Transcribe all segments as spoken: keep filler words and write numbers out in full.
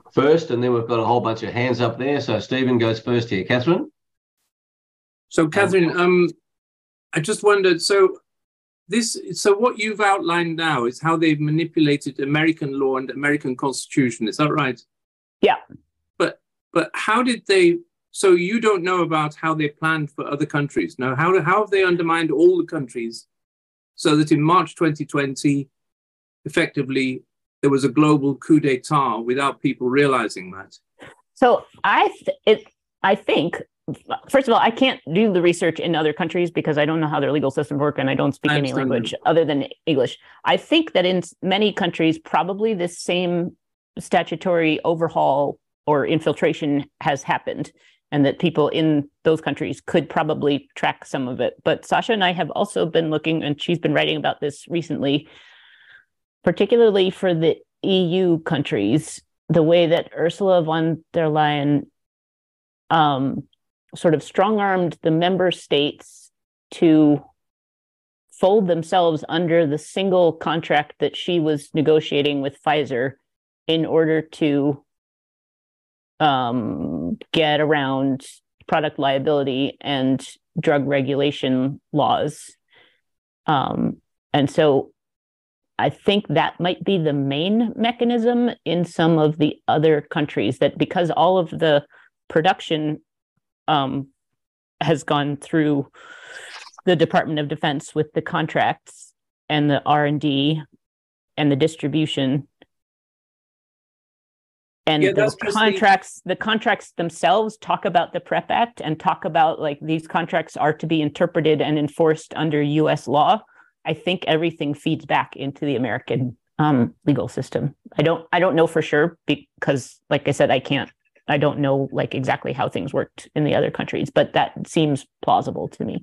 first, and then we've got a whole bunch of hands up there. So Stephen goes first here. Catherine? So, Catherine, um, I just wondered, so this, so what you've outlined now is how they've manipulated American law and American Constitution. Is that right? Yeah. But but how did they? So you don't know about how they planned for other countries. Now, how how have they undermined all the countries so that in March twenty twenty, effectively, there was a global coup d'état without people realizing that? So I th- it I think. First of all, I can't do the research in other countries because I don't know how their legal systems work and I don't speak any language other than English. I think that in many countries, probably this same statutory overhaul or infiltration has happened and that people in those countries could probably track some of it. But Sasha and I have also been looking, and she's been writing about this recently, particularly for the E U countries, the way that Ursula von der Leyen um, sort of strong-armed the member states to fold themselves under the single contract that she was negotiating with Pfizer in order to um, get around product liability and drug regulation laws. Um, and so I think that might be the main mechanism in some of the other countries, that because all of the production Um, has gone through the Department of Defense with the contracts and the R and D and the distribution. And yeah, the contracts, the... the contracts themselves talk about the PrEP Act and talk about like these contracts are to be interpreted and enforced under U S law. I think everything feeds back into the American um, legal system. I don't, I don't know for sure because, like I said, I can't. I don't know like exactly how things worked in the other countries, but that seems plausible to me.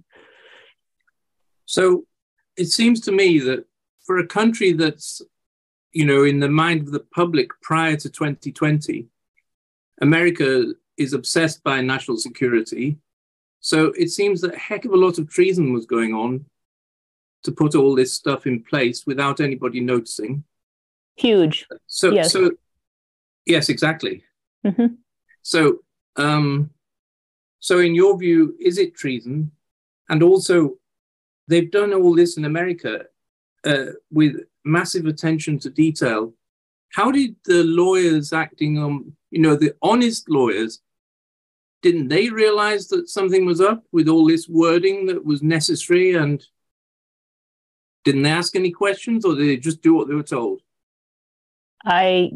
So it seems to me that for a country that's, you know, in the mind of the public prior to twenty twenty, America is obsessed by national security. So it seems that a heck of a lot of treason was going on to put all this stuff in place without anybody noticing. Huge. So, yes, so, yes exactly. Mm-hmm. So, um, so in your view, is it treason? And also, they've done all this in America uh, with massive attention to detail. How did the lawyers acting on, you know, the honest lawyers, didn't they realize that something was up with all this wording that was necessary? And didn't they ask any questions, or did they just do what they were told? I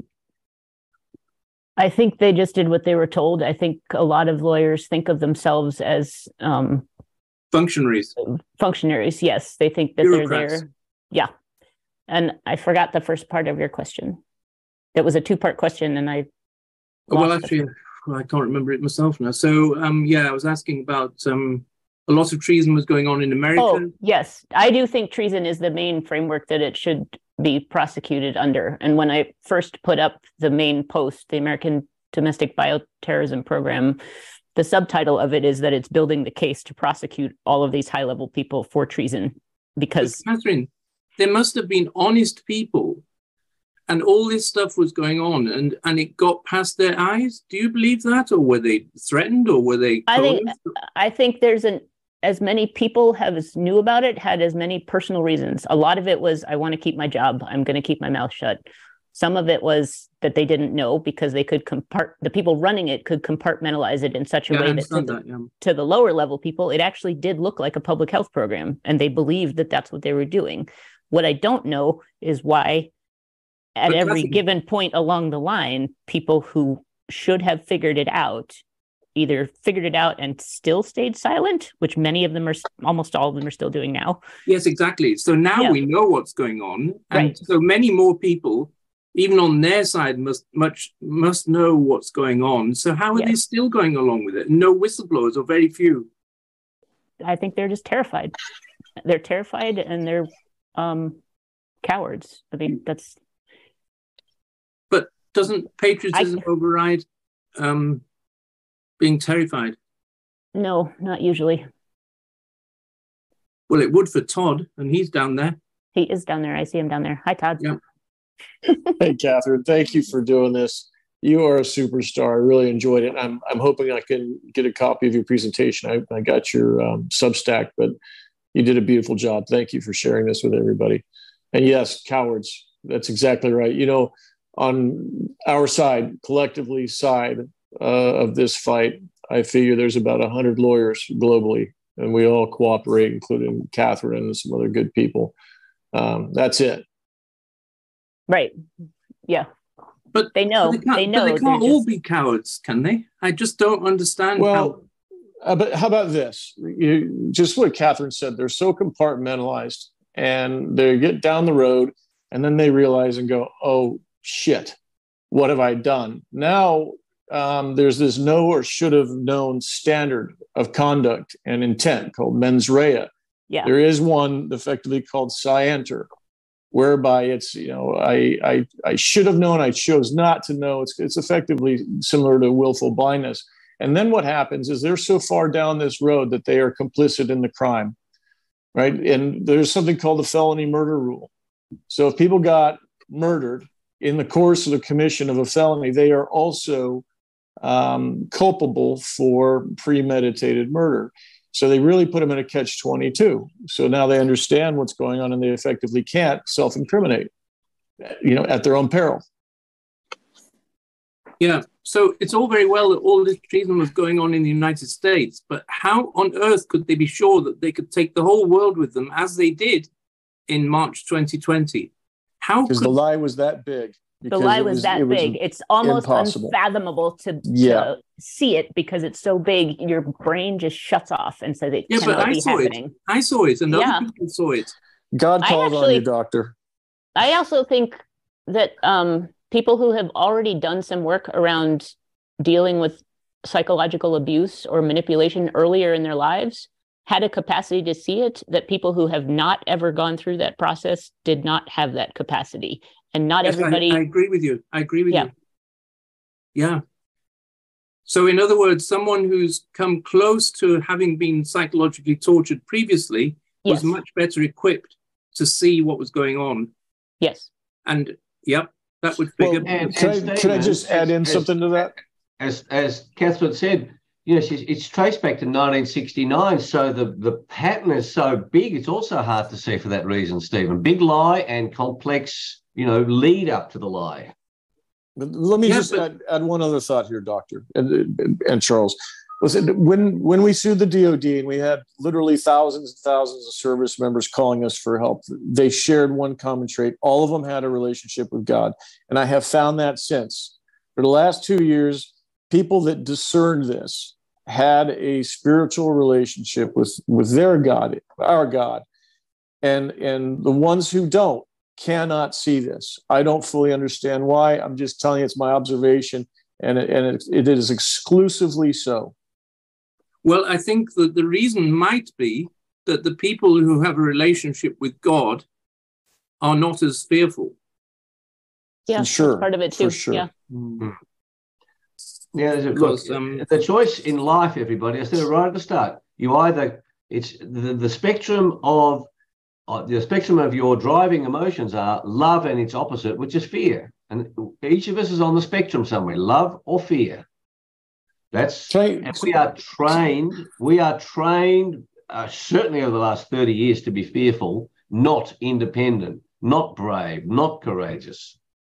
I think they just did what they were told. I think a lot of lawyers think of themselves as um, functionaries. Functionaries, yes. They think that Bureaucrats. They're there. Yeah. And I forgot the first part of your question. It was a two-part question, and I. Well, actually, well, I can't remember it myself now. So, um, yeah, I was asking about um, a lot of treason was going on in America. Oh, yes. I do think treason is the main framework that it should be prosecuted under. And when I first put up the main post, the American Domestic Bioterrorism Program, the subtitle of it is that it's building the case to prosecute all of these high-level people for treason. Because, but Catherine, there must have been honest people, and all this stuff was going on, and, and it got past their eyes. Do you believe that, or were they threatened, or were they? I think I think there's an as many people have as knew about it, had as many personal reasons. A lot of it was, I want to keep my job. I'm going to keep my mouth shut. Some of it was that they didn't know because they could compart, the people running it could compartmentalize it in such a yeah, way that, to, that yeah. the, to the lower level people, it actually did look like a public health program. And they believed that that's what they were doing. What I don't know is why at but every Catherine, given point along the line, people who should have figured it out either figured it out and still stayed silent, which many of them are, almost all of them are still doing now. Yes, exactly. So now yeah. we know what's going on. And right. so many more people, even on their side, must much must know what's going on. So how are yes. they still going along with it? No whistleblowers, or very few? I think they're just terrified. They're terrified and they're um, cowards. I mean, that's... But doesn't patriotism I... override um, being terrified? No, not usually. Well, it would for Todd, and he's down there. He is down there. I see him down there. Hi, Todd. Yeah. Hey, Catherine. Thank you for doing this. You are a superstar. I really enjoyed it. I'm I'm hoping I can get a copy of your presentation. I, I got your um, Substack, but you did a beautiful job. Thank you for sharing this with everybody. And yes, cowards. That's exactly right. You know, on our side, collectively side uh, of this fight, I figure there's about one hundred lawyers globally, and we all cooperate, including Catherine and some other good people. Um, that's it. Right. Yeah. But they know. But they, can't, they know. But they can't all just... be cowards, can they? I just don't understand. Well, how... uh, but how about this? You, just what Catherine said. They're so compartmentalized, and they get down the road, and then they realize and go, "Oh shit, what have I done?" Now um, there's this know or should have known standard of conduct and intent called mens rea. Yeah. There is one effectively called scienter, whereby it's, you know, I, I I should have known, I chose not to know. It's it's effectively similar to willful blindness. And then what happens is they're so far down this road that they are complicit in the crime, right? And there's something called the felony murder rule. So if people got murdered in the course of the commission of a felony, they are also um, culpable for premeditated murder. So they really put them in a catch twenty-two. So now they understand what's going on and they effectively can't self-incriminate, you know, at their own peril. Yeah. So it's all very well that all this treason was going on in the United States, but how on earth could they be sure that they could take the whole world with them as they did in March twenty twenty? How Because could... the lie was that big. The lie was, was that it was big. It's almost impossible. unfathomable to, yeah. to see it because it's so big. Your brain just shuts off and says it yeah, cannot but I be saw happening. It. I saw it, and yeah. other people saw it. God called actually, on you, doctor. I also think that um, people who have already done some work around dealing with psychological abuse or manipulation earlier in their lives had a capacity to see it that people who have not ever gone through that process did not have that capacity. And not yes, everybody. I, I agree with you. I agree with yeah. you. Yeah. So, in other words, someone who's come close to having been psychologically tortured previously yes. was much better equipped to see what was going on. Yes. And, yep, that would figure. Well, and, can, and I, can I just add in as, something to that? As as Catherine said, you know, she's, it's traced back to nineteen sixty-nine. So the, the pattern is so big, it's also hard to see for that reason, Stephen. Big lie and complex, you know, lead up to the lie. But let me yeah, just but... add, add one other thought here, Doctor and, and, and Charles. Listen, when when we sued the D O D and we had literally thousands and thousands of service members calling us for help, they shared one common trait. All of them had a relationship with God. And I have found that since. For the last two years, people that discerned this had a spiritual relationship with, with their God, our God. And, and the ones who don't cannot see this. I don't fully understand why. I'm just telling you it's my observation, and it, and it, it is exclusively so. Well, I think that the reason might be that the people who have a relationship with God are not as fearful. Yeah, sure. That's part of it too. For sure. Yeah. Mm-hmm. Yeah, look, um, the choice in life, everybody, I said it right at the start. You either, it's the, the spectrum of uh, the spectrum of your driving emotions are love and its opposite, which is fear. And each of us is on the spectrum somewhere, love or fear. That's, I, and we are trained, we are trained uh, certainly over the last thirty years to be fearful, not independent, not brave, not courageous.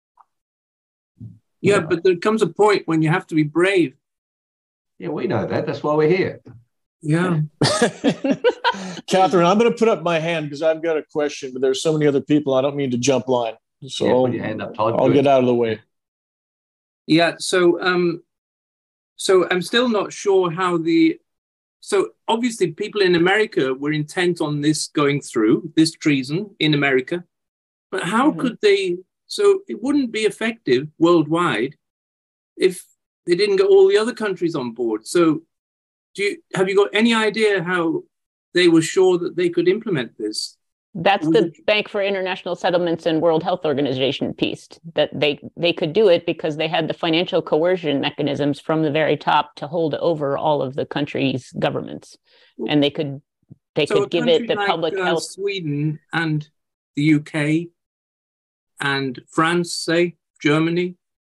Yeah, but there comes a point when you have to be brave. Yeah, we know that. That's why we're here. Yeah. Catherine, I'm going to put up my hand because I've got a question, but there's so many other people. I don't mean to jump line. So yeah, I'll, put your hand up, Todd. I'll get out of the way. Yeah, so um, so I'm still not sure how the... So obviously people in America were intent on this going through, this treason in America. But how mm-hmm. could they... So it wouldn't be effective worldwide if they didn't get all the other countries on board. So do you, have you got any idea how they were sure that they could implement this? That's the Bank for International Settlements and World Health Organization piece, that they, they could do it because they had the financial coercion mechanisms from the very top to hold over all of the countries' governments. And they could they so could give it the like, public uh, health. Sweden and the U K and France, say, Germany,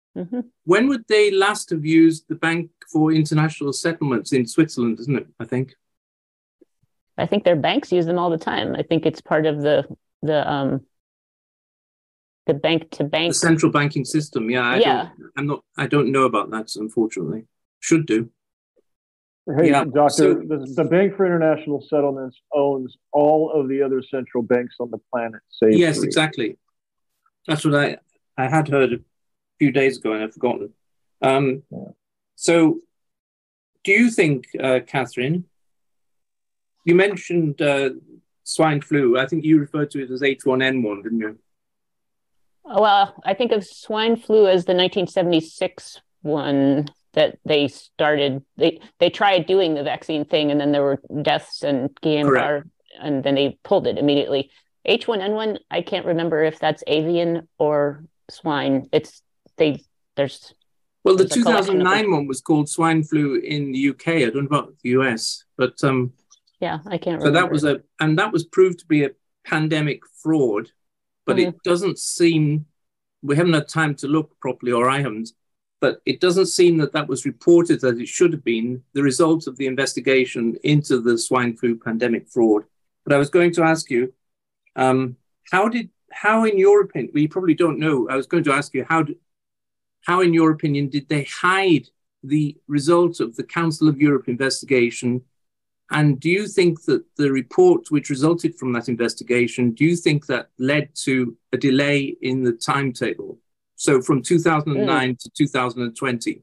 Mm-hmm. When would they last have used the Bank for International Settlements in Switzerland, isn't it, I think? I think their banks use them all the time. I think it's part of the the um the bank to bank, the central banking system. Yeah, I yeah. don't, I'm not. I don't know about that. Unfortunately, should do. Hey, yeah. Doctor, So, the, the Bank for International Settlements owns all of the other central banks on the planet. Save yes, three. Exactly. That's what I I had heard a few days ago, and I've forgotten. Um, yeah. So, do you think, uh, Catherine? You mentioned uh, swine flu. I think you referred to it as H one N one, didn't you? Well, I think of swine flu as the nineteen seventy-six one that they started. They they tried doing the vaccine thing, and then there were deaths and Guillain-Barré, and then they pulled it immediately. H one N one, I can't remember if that's avian or swine. It's they there's well, the two thousand nine one was called swine flu in the U K. I don't know about the U S, but um. Yeah, I can't remember. So that was a, and that was proved to be a pandemic fraud, but mm-hmm. it doesn't seem, we haven't had time to look properly, or I haven't, but it doesn't seem that that was reported as it should have been, the result of the investigation into the swine flu pandemic fraud. But I was going to ask you, um, how did, how in your opinion, we probably don't know, I was going to ask you, how, did, how in your opinion did they hide the result of the Council of Europe investigation? And do you think that the report which resulted from that investigation, do you think that led to a delay in the timetable? So from two thousand nine mm. to two thousand twenty?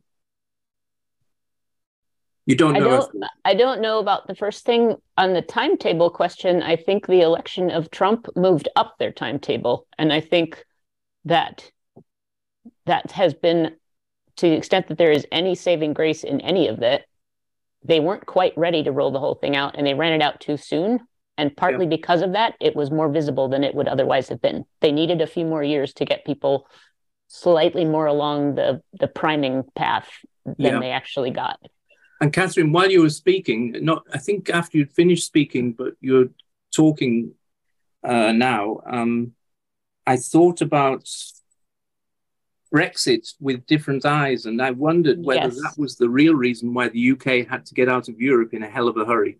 You don't know? I don't, I don't know about the first thing. On the timetable question, I think the election of Trump moved up their timetable. And I think that that has been, to the extent that there is any saving grace in any of that, they weren't quite ready to roll the whole thing out, and they ran it out too soon. And partly yeah. because of that, it was more visible than it would otherwise have been. They needed a few more years to get people slightly more along the, the priming path than yeah. they actually got. And Catherine, while you were speaking, not I think after you'd finished speaking, but you're talking uh, now, um, I thought about Brexit with different eyes, and I wondered whether yes. that was the real reason why the U K had to get out of Europe in a hell of a hurry.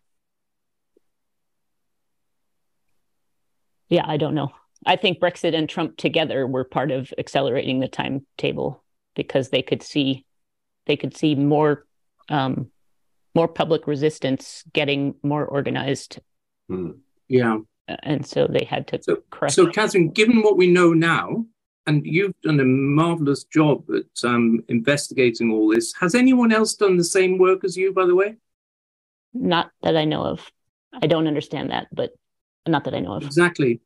Yeah, I don't know. I think Brexit and Trump together were part of accelerating the timetable because they could see they could see more um, more public resistance getting more organized. Mm. Yeah, and so they had to so, crush. So, Catherine, given what we know now, and you've done a marvelous job at um, investigating all this. Has anyone else done the same work as you, by the way? Not that I know of. I don't understand that, but not that I know of. Exactly.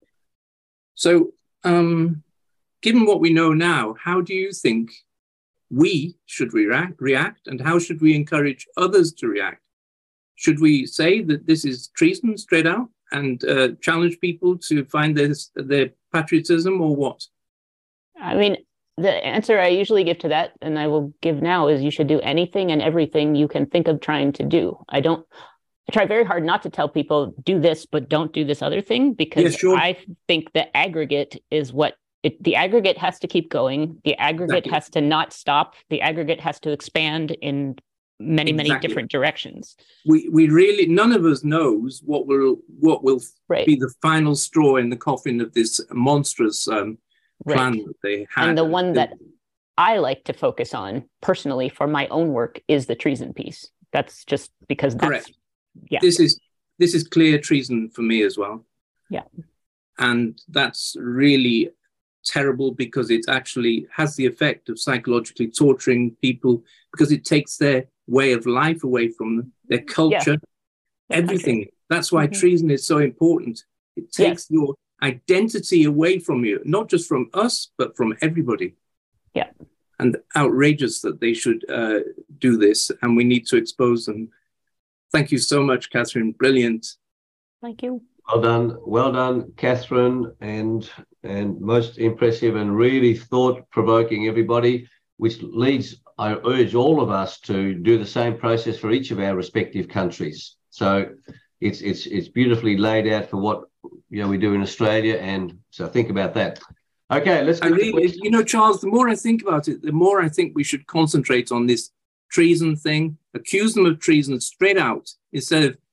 So, um, given what we know now, how do you think we should react, react, and how should we encourage others to react? Should we say that this is treason straight out and uh, challenge people to find their, their patriotism, or what? I mean, the answer I usually give to that, and I will give now, is you should do anything and everything you can think of trying to do. I don't, I try very hard not to tell people do this, but don't do this other thing, because yeah, sure. I think the aggregate is what, it, the aggregate has to keep going. The aggregate exactly. has to not stop. The aggregate has to expand in many, exactly. many different directions. We we really, none of us knows what will, what will right. be the final straw in the coffin of this monstrous um, plan right. that they had. And the one that I like to focus on personally for my own work is the treason piece. That's just because that's, correct. Yeah. This is this is clear treason for me as well. Yeah. And that's really terrible because it actually has the effect of psychologically torturing people because it takes their way of life away from them, their culture, yeah. everything. Okay. That's why mm-hmm. treason is so important. It takes yeah. your identity away from you, not just from us, but from everybody. Yeah. And outrageous that they should uh, do this, and we need to expose them. Thank you so much, Catherine. Brilliant. Thank you. Well done. Well done, Catherine, and and most impressive and really thought-provoking, everybody, which leads, I urge all of us to do the same process for each of our respective countries. So it's it's it's beautifully laid out for what you know we do in Australia, and so think about that. Okay, let's. I really, you know, Charles, the more I think about it, the more I think we should concentrate on this treason thing, accuse them of treason straight out instead of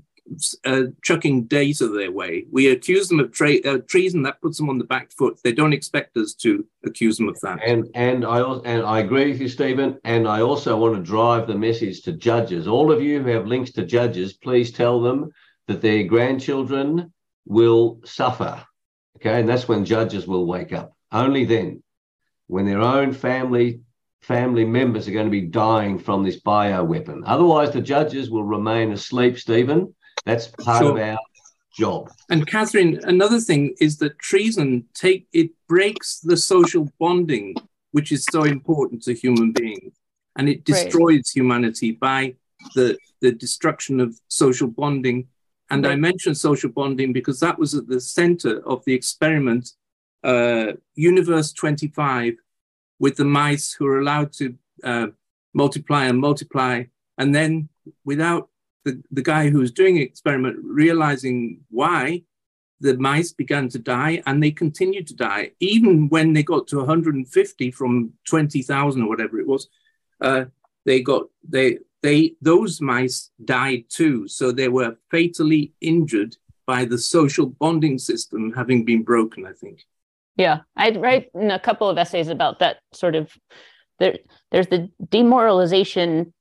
uh, chucking data their way. We accuse them of tra- uh, treason, that puts them on the back foot. They don't expect us to accuse them of that. And and I also, and I agree with you, Stephen. And I also want to drive the message to judges. All of you who have links to judges, please tell them that their grandchildren will suffer. Okay, and that's when judges will wake up. Only then, when their own family family members are going to be dying from this bioweapon. Otherwise, the judges will remain asleep, Stephen. That's part sure. of our job. And Catherine, another thing is that treason take it breaks the social bonding, which is so important to human beings, and it destroys right. humanity by the the destruction of social bonding. And right. I mentioned social bonding because that was at the center of the experiment, uh, Universe twenty-five, with the mice who are allowed to uh, multiply and multiply. And then without the, the guy who was doing the experiment realizing why, the mice began to die, and they continued to die. Even when they got to one hundred fifty from twenty thousand or whatever it was, uh, they got, they, They those mice died too, so they were fatally injured by the social bonding system having been broken, I think. Yeah, I'd write in a couple of essays about that sort of. There, there's the demoralization,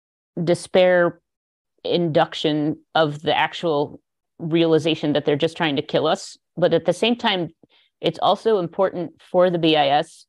despair, induction of the actual realization that they're just trying to kill us, but at the same time, it's also important for the B I S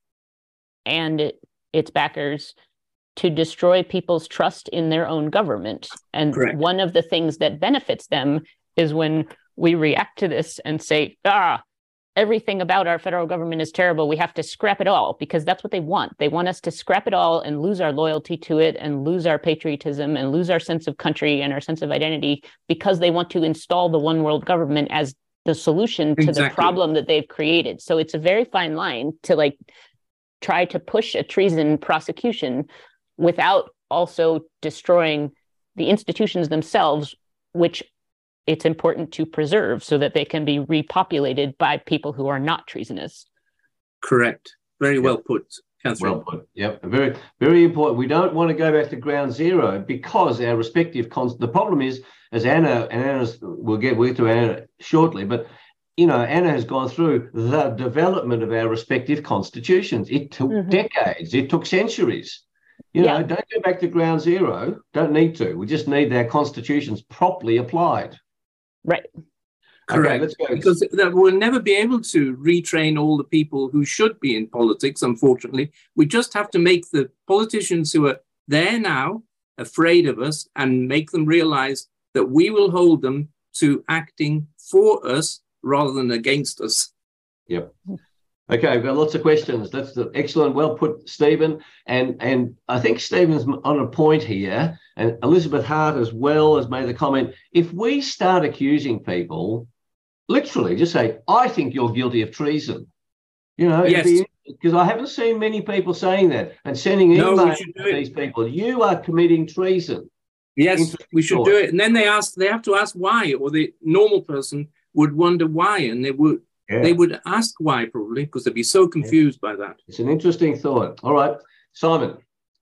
and it, its backers to destroy people's trust in their own government. And Correct. One of the things that benefits them is when we react to this and say, ah, everything about our federal government is terrible. We have to scrap it all, because that's what they want. They want us to scrap it all and lose our loyalty to it and lose our patriotism and lose our sense of country and our sense of identity, because they want to install the one world government as the solution to exactly. the problem that they've created. So it's a very fine line to like try to push a treason prosecution without also destroying the institutions themselves, which it's important to preserve so that they can be repopulated by people who are not treasonous. Correct. Very well put, Catherine. Well put. Yep. Very, very important. We don't want to go back to ground zero because our respective cons. The problem is, as Anna and Anna's, we'll get we'll get to Anna shortly, but you know, Anna has gone through the development of our respective constitutions. It took mm-hmm. decades. It took centuries. You know, yeah. don't go back to ground zero. Don't need to. We just need their constitutions properly applied. Right. Correct. Okay, let's go. Because we'll never be able to retrain all the people who should be in politics, unfortunately. We just have to make the politicians who are there now afraid of us and make them realize that we will hold them to acting for us rather than against us. Yep. Okay, we've got lots of questions. That's the excellent, well put, Stephen. And and I think Stephen's on a point here, and Elizabeth Hart as well has made the comment. If we start accusing people, literally just say, I think you're guilty of treason. You know, yes. Because I haven't seen many people saying that and sending emails no, to these people. You are committing treason. Yes, we should do it. And then they ask, they have to ask why, or the normal person would wonder why, and they would Yeah. They would ask why, probably, because they'd be so confused yeah. by that. It's an interesting thought. All right, Simon.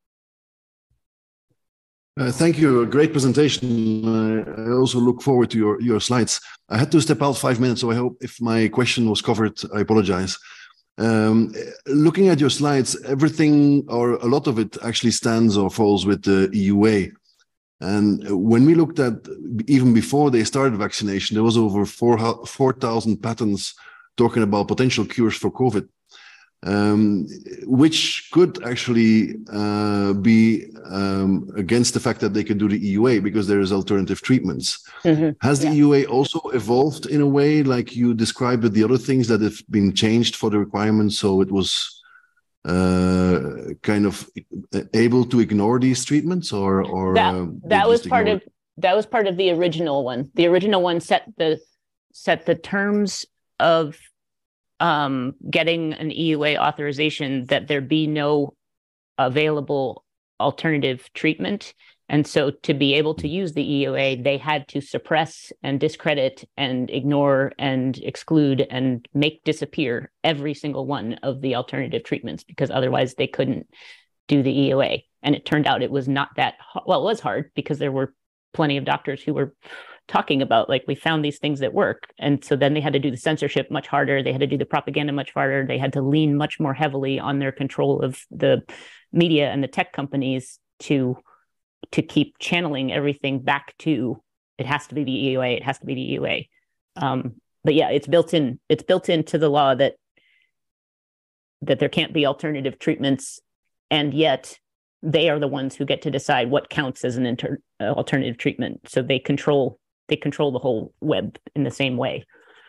Uh, thank you. A great presentation. Uh, I also look forward to your, your slides. I had to step out five minutes, so I hope if my question was covered, I apologize. Um, looking at your slides, everything or a lot of it actually stands or falls with the E U A. And when we looked at, even before they started vaccination, there was over four thousand patents talking about potential cures for COVID, um, which could actually uh, be um, against the fact that they could do the E U A because there is alternative treatments. Mm-hmm. Has the yeah. E U A also evolved in a way like you described with the other things that have been changed for the requirements, so it was uh, kind of able to ignore these treatments, or or that, uh, that was part of that was part of the original one. The original one set the set the terms of um, getting an E U A authorization that there be no available alternative treatment. And so to be able to use the E U A, they had to suppress and discredit and ignore and exclude and make disappear every single one of the alternative treatments, because otherwise they couldn't do the E U A. And it turned out it was not that, well, it was hard because there were plenty of doctors who were talking about, like, we found these things that work. And so then they had to do the censorship much harder. They had to do the propaganda much harder. They had to lean much more heavily on their control of the media and the tech companies to to keep channeling everything back to, it has to be the E U A, it has to be the E U A. Um, but yeah, it's built in, it's built into the law that that there can't be alternative treatments, and yet they are the ones who get to decide what counts as an inter, uh, alternative treatment. So they control they control the whole web in the same way.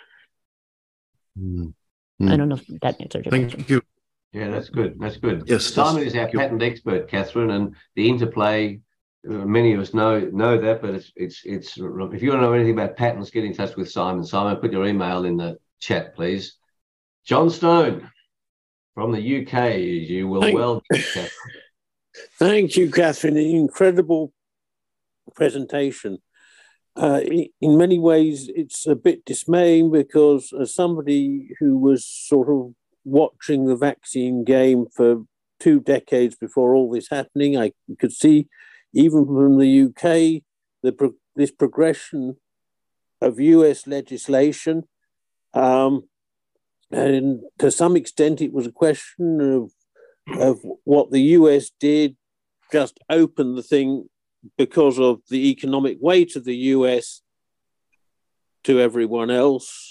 Mm. I don't know if that answers your Thank question. you. Yeah, that's good. That's good. Yes, Simon is our thank you. patent expert, Catherine, and the interplay. Uh, many of us know know that, but it's it's it's. If you want to know anything about patents, get in touch with Simon. Simon, put your email in the chat, please. John Stone from the U K. You will Thank, well. Catherine. Thank you, Catherine. An incredible presentation. Uh, in many ways, it's a bit dismaying because, as somebody who was sort of watching the vaccine game for two decades before all this happening, I could see, even from the U K, the pro- this progression of U S legislation. Um, and to some extent, it was a question of, of what the U S did, just open the thing because of the economic weight of the U S to everyone else.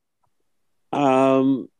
Um,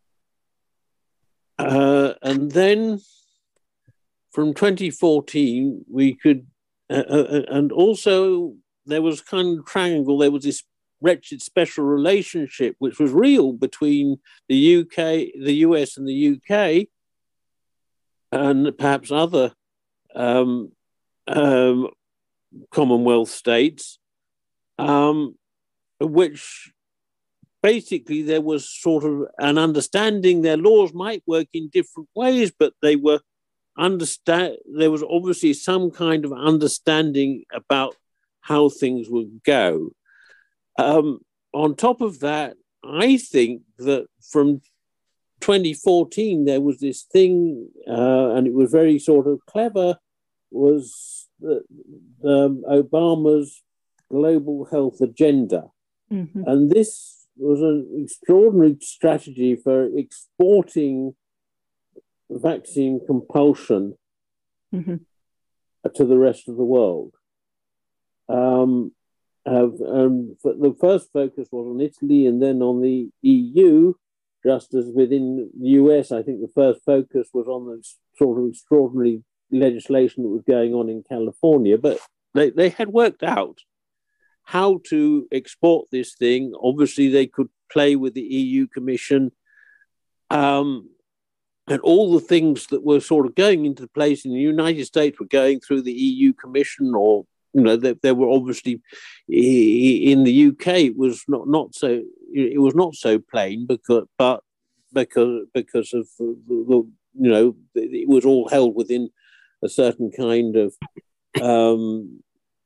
uh, and then from twenty fourteen, we could, uh, uh, and also there was kind of triangle, there was this wretched special relationship which was real between the U K, the U S and the U K, and perhaps other um, um, Commonwealth states, um, which basically there was sort of an understanding their laws might work in different ways, but they were understand. There was obviously some kind of understanding about how things would go. Um, on top of that, I think that from twenty fourteen, there was this thing, uh, and it was very sort of clever, was the, um, Obama's global health agenda. Mm-hmm. And this was an extraordinary strategy for exporting vaccine compulsion mm-hmm. to the rest of the world. Um, have, um, the first focus was on Italy and then on the E U, just as within the U S, I think the first focus was on the sort of extraordinary legislation that was going on in California. But they, they had worked out how to export this thing. Obviously, they could play with the E U Commission. Um, and all the things that were sort of going into place in the United States were going through the E U Commission, or, you know, there, there were obviously, in the U K, it was not, not so, it was not so plain, because, but because, because of the, the, you know, it was all held within a certain kind of um,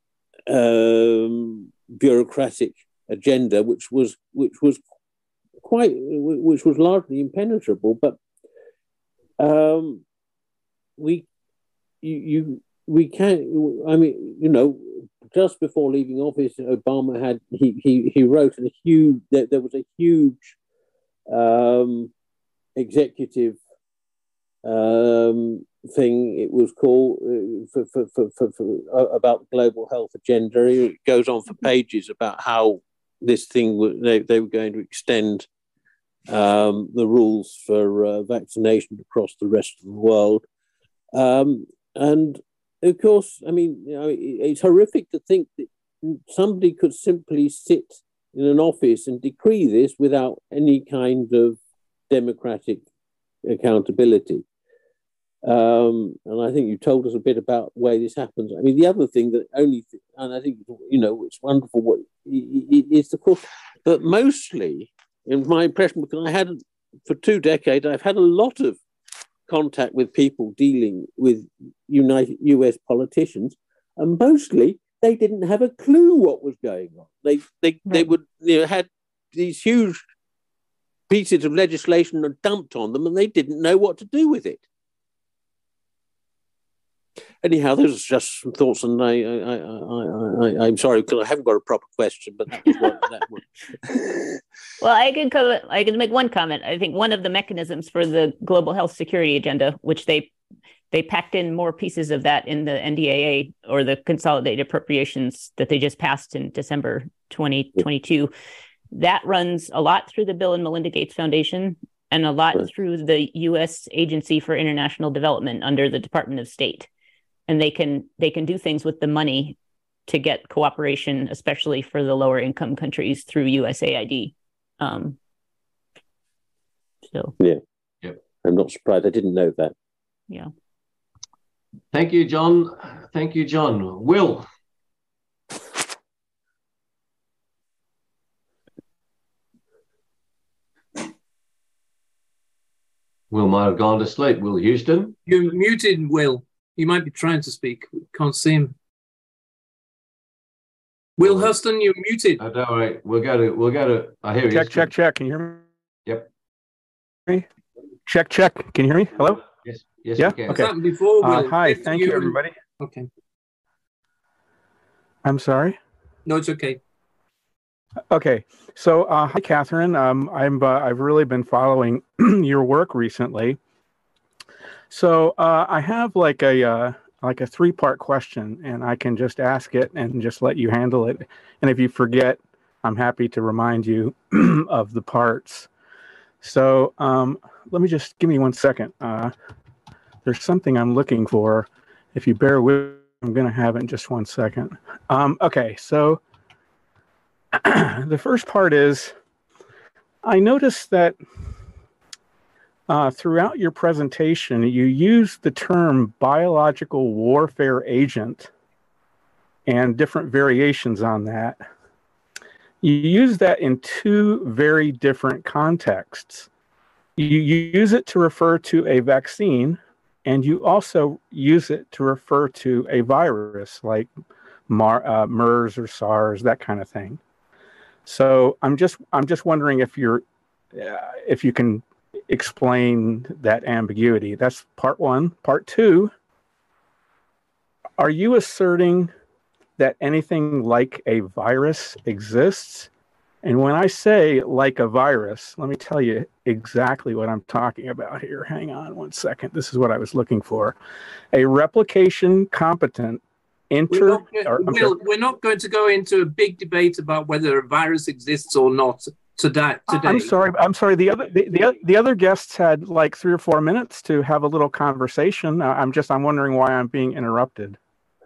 um, bureaucratic agenda, which was which was quite which was largely impenetrable. But um, we you, you we can I mean you know just before leaving office, Obama had he he he wrote a huge there, there was a huge um, executive um, thing. It was called uh, for, for, for, for, for uh, about the global health agenda. It goes on for pages about how this thing w- they they were going to extend um, the rules for uh, vaccination across the rest of the world. Um, and of course, I mean, you know, it, it's horrific to think that somebody could simply sit in an office and decree this without any kind of democratic accountability. Um, and I think you told us a bit about the way this happens. I mean, the other thing that only, and I think, you know, it's wonderful, what is the course, but mostly, in my impression, because I had, for two decades, I've had a lot of contact with people dealing with United U S politicians. And mostly they didn't have a clue what was going on. They they right. they would you know had these huge pieces of legislation dumped on them, and they didn't know what to do with it. Anyhow, those are just some thoughts, and I, I, I, I, I'm sorry because I haven't got a proper question, but that was what that was. Well, I can co- I can make one comment. I think one of the mechanisms for the global health security agenda, which they they packed in more pieces of that in the N D A A or the consolidated appropriations that they just passed in December twenty twenty-two, that runs a lot through the Bill and Melinda Gates Foundation and a lot right. through the U S Agency for International Development under the Department of State. And they can they can do things with the money to get cooperation, especially for the lower income countries through U S A I D. Um, so yeah, yep. I'm not surprised. I didn't know that. Yeah. Thank you, John. Thank you, John. Will. Will might have gone to sleep. Will Houston. You're muted, Will. You might be trying to speak. Can't see him. Will Huston, you're muted. Oh, don't worry. We'll go to. We'll go to. I hear you. Check, check, check. Can you hear me? Yep. Me? Check, check. Can you hear me? Hello. Yes. Yes. Yeah. We can. Okay. Before, Will. Uh, hi. Thank you, everybody. Okay. I'm sorry. No, it's okay. Okay. So, uh, hi, Catherine. Um, I'm. Uh, I've really been following your work recently. So uh, I have like a uh, like a three part question, and I can just ask it and just let you handle it. And if you forget, I'm happy to remind you of the parts. So um, let me just give me one second. Uh, there's something I'm looking for. If you bear with, I'm going to have it in just one second. Um, okay, so the first part is I noticed that. Uh, throughout your presentation, you used the term biological warfare agent and different variations on that. You use that in two very different contexts. You, you use it to refer to a vaccine, and you also use it to refer to a virus like Mar, uh, MERS or SARS, that kind of thing. So I'm just I'm just wondering if you're uh, if you can explain that ambiguity. That's part one. Part two, are you asserting that anything like a virus exists? And when I say like a virus, let me tell you exactly what I'm talking about here. Hang on one second. This is what I was looking for. A replication competent inter... We're not, or, Will, we're not going to go into a big debate about whether a virus exists or not. Today, today. I'm sorry. I'm sorry. The other the, the the other guests had like three or four minutes to have a little conversation. Uh, I'm just I'm wondering why I'm being interrupted.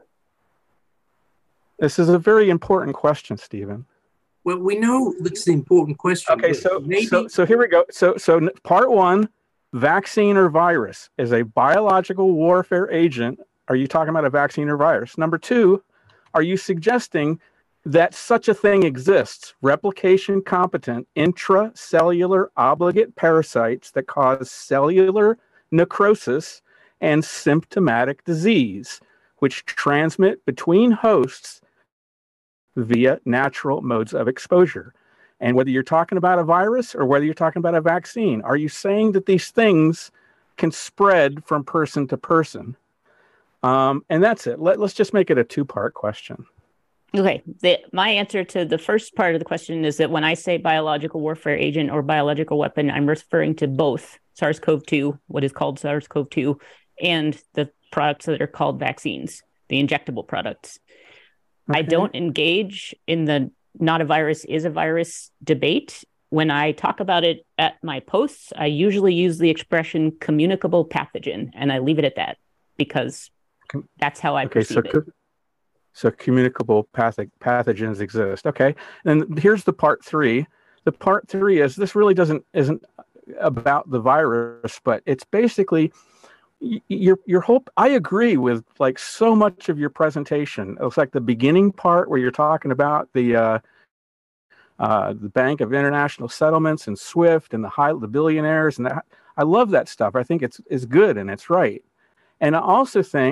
This is a very important question, Stephen. Well, we know that's the important question. Okay, so maybe... so so here we go. So so part one, vaccine or virus is a biological warfare agent. Are you talking about a vaccine or virus? Number two, are you suggesting that such a thing exists, replication competent intracellular obligate parasites that cause cellular necrosis and symptomatic disease, which transmit between hosts via natural modes of exposure? And whether you're talking about a virus or whether you're talking about a vaccine, are you saying that these things can spread from person to person? Um, and that's it. Let, let's just make it a two-part question. Okay, the, my answer to the first part of the question is that when I say biological warfare agent or biological weapon, I'm referring to both SARS CoV two, what is called SARS CoV two, and the products that are called vaccines, the injectable products. Okay. I don't engage in the not a virus is a virus debate. When I talk about it at my posts, I usually use the expression communicable pathogen, and I leave it at that because that's how I okay, perceive so it. So communicable patho- pathogens exist. Okay. And here's the part three. The part three is this really doesn't isn't about the virus, but it's basically your your whole. I agree with like so much of your presentation. It looks like the beginning part where you're talking about the uh, uh, the Bank of International Settlements and SWIFT and the high the billionaires and that. I love that stuff. I think it's it's good and it's right. And I also think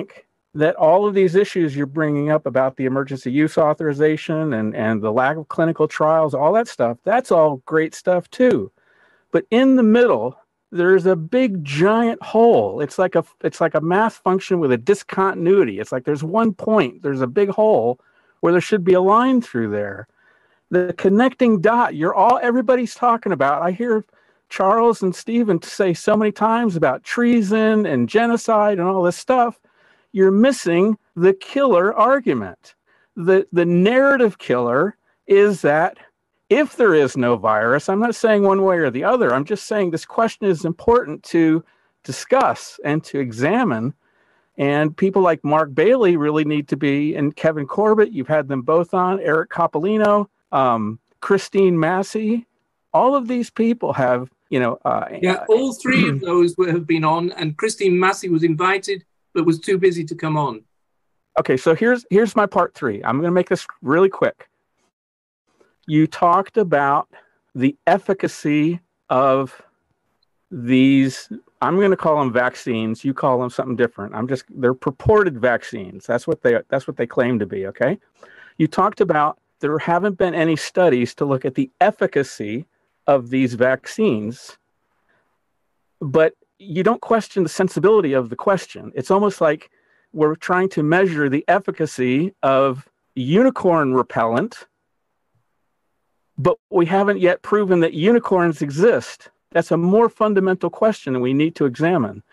that all of these issues you're bringing up about the emergency use authorization and, and the lack of clinical trials, all that stuff, that's all great stuff too. But in the middle, there's a big giant hole. It's like a it's like a math function with a discontinuity. It's like there's one point, there's a big hole where there should be a line through there. The connecting dot, you're all everybody's talking about. I hear Charles and Stephen say so many times about treason and genocide and all this stuff. You're missing the killer argument. The the narrative killer is that if there is no virus, I'm not saying one way or the other, I'm just saying this question is important to discuss and to examine. And people like Mark Bailey really need to be, and Kevin Corbett, you've had them both on, Eric Coppolino, um, Christine Massey, all of these people have, you know. Uh, yeah, all three of those have been on, and Christine Massey was invited, but was too busy to come on. Okay, so here's here's my part three. I'm going to make this really quick. You talked about the efficacy of these, I'm going to call them vaccines. You call them something different. I'm just, they're purported vaccines. That's what they, that's what they claim to be. Okay. You talked about there haven't been any studies to look at the efficacy of these vaccines, but you don't question the sensibility of the question. It's almost like we're trying to measure the efficacy of unicorn repellent, but we haven't yet proven that unicorns exist. That's a more fundamental question that we need to examine.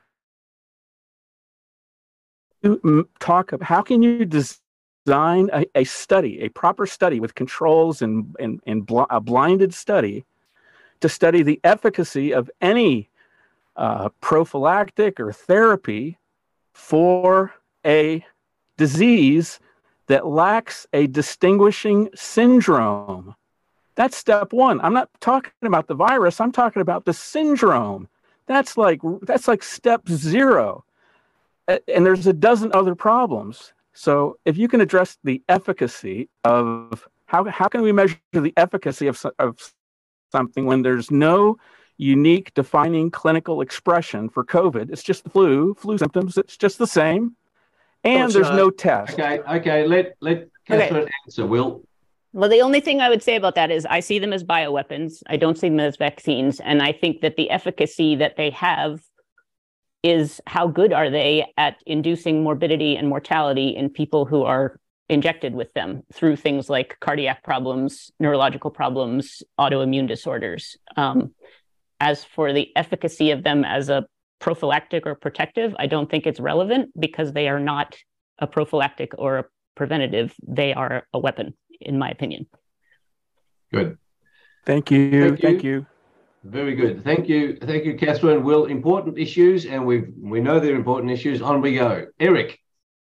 Talk of how can you design a, a study, a proper study with controls and, and, and bl- a blinded study to study the efficacy of any uh, prophylactic or therapy for a disease that lacks a distinguishing syndrome. That's step one. I'm not talking about the virus. I'm talking about the syndrome. That's like that's like step zero. And there's a dozen other problems. So if you can address the efficacy of how how can we measure the efficacy of of something when there's no unique defining clinical expression for COVID? It's just the flu, flu symptoms. It's just the same, and there's no test. Okay, okay. Let let Catherine okay. answer. Will. Well, the only thing I would say about that is I see them as bioweapons. I don't see them as vaccines. And I think that the efficacy that they have is how good are they at inducing morbidity and mortality in people who are injected with them through things like cardiac problems, neurological problems, autoimmune disorders. Um, as for the efficacy of them as a prophylactic or protective, I don't think it's relevant because they are not a prophylactic or a preventative. They are a weapon, in my opinion. Good. Thank you. Thank you. Thank you. Very good. Thank you. Thank you, Catherine. Will, important issues, and we we know they're important issues. On we go. Eric.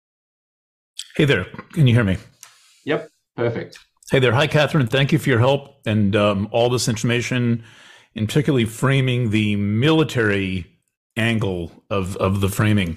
Hey there. Can you hear me? Yep. Perfect. Hey there. Hi, Catherine. Thank you for your help and um, all this information, and particularly framing the military angle of, of the framing.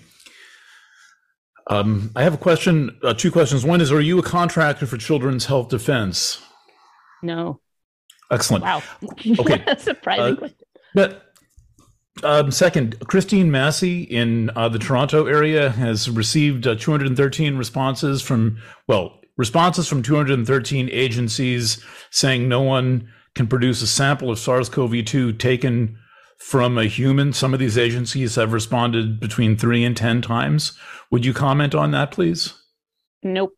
Um, I have a question, uh, two questions. One is, are you a contractor for Children's Health Defense? No. Excellent. Wow. Okay. That's a surprising uh, question. But um, second, Christine Massey in uh, the Toronto area has received uh, two hundred thirteen responses from, well, responses from two hundred thirteen agencies saying no one can produce a sample of SARS-C o V two taken from a human. Some of these agencies have responded between three and ten times. Would you comment on that, please? Nope.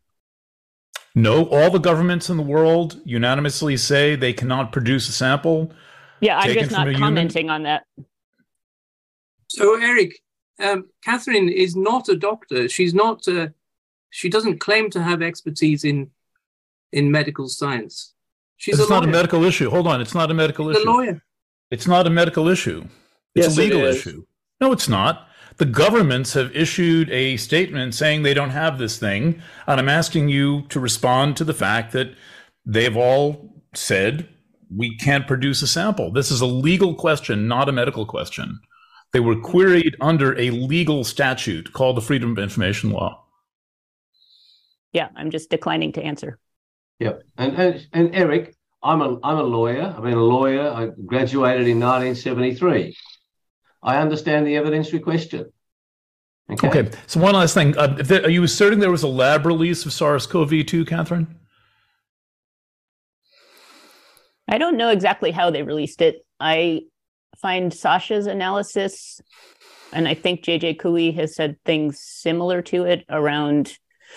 No, all the governments in the world unanimously say they cannot produce a sample. Yeah, I'm just not commenting human. on that. So, Eric, um, Catherine is not a doctor. She's not. Uh, she doesn't claim to have expertise in in medical science. She's it's a not lawyer. a medical issue. Hold on, it's not a medical She's issue. A lawyer. It's not a medical issue. It's yes, a legal it issue. No, it's not. The governments have issued a statement saying they don't have this thing, and I'm asking you to respond to the fact that they've all said we can't produce a sample. This is a legal question, not a medical question. They were queried under a legal statute called the Freedom of Information Law. Yeah, I'm just declining to answer. Yep. And and, and Eric, I'm a I'm a lawyer. I've been a lawyer. I graduated in nineteen seventy-three. I understand the evidentiary question. Okay. okay. So one last thing. Uh, there, are you asserting there was a lab release of SARS-C o V two, Catherine? I don't know exactly how they released it. I find Sasha's analysis, and I think J J Couey has said things similar to it around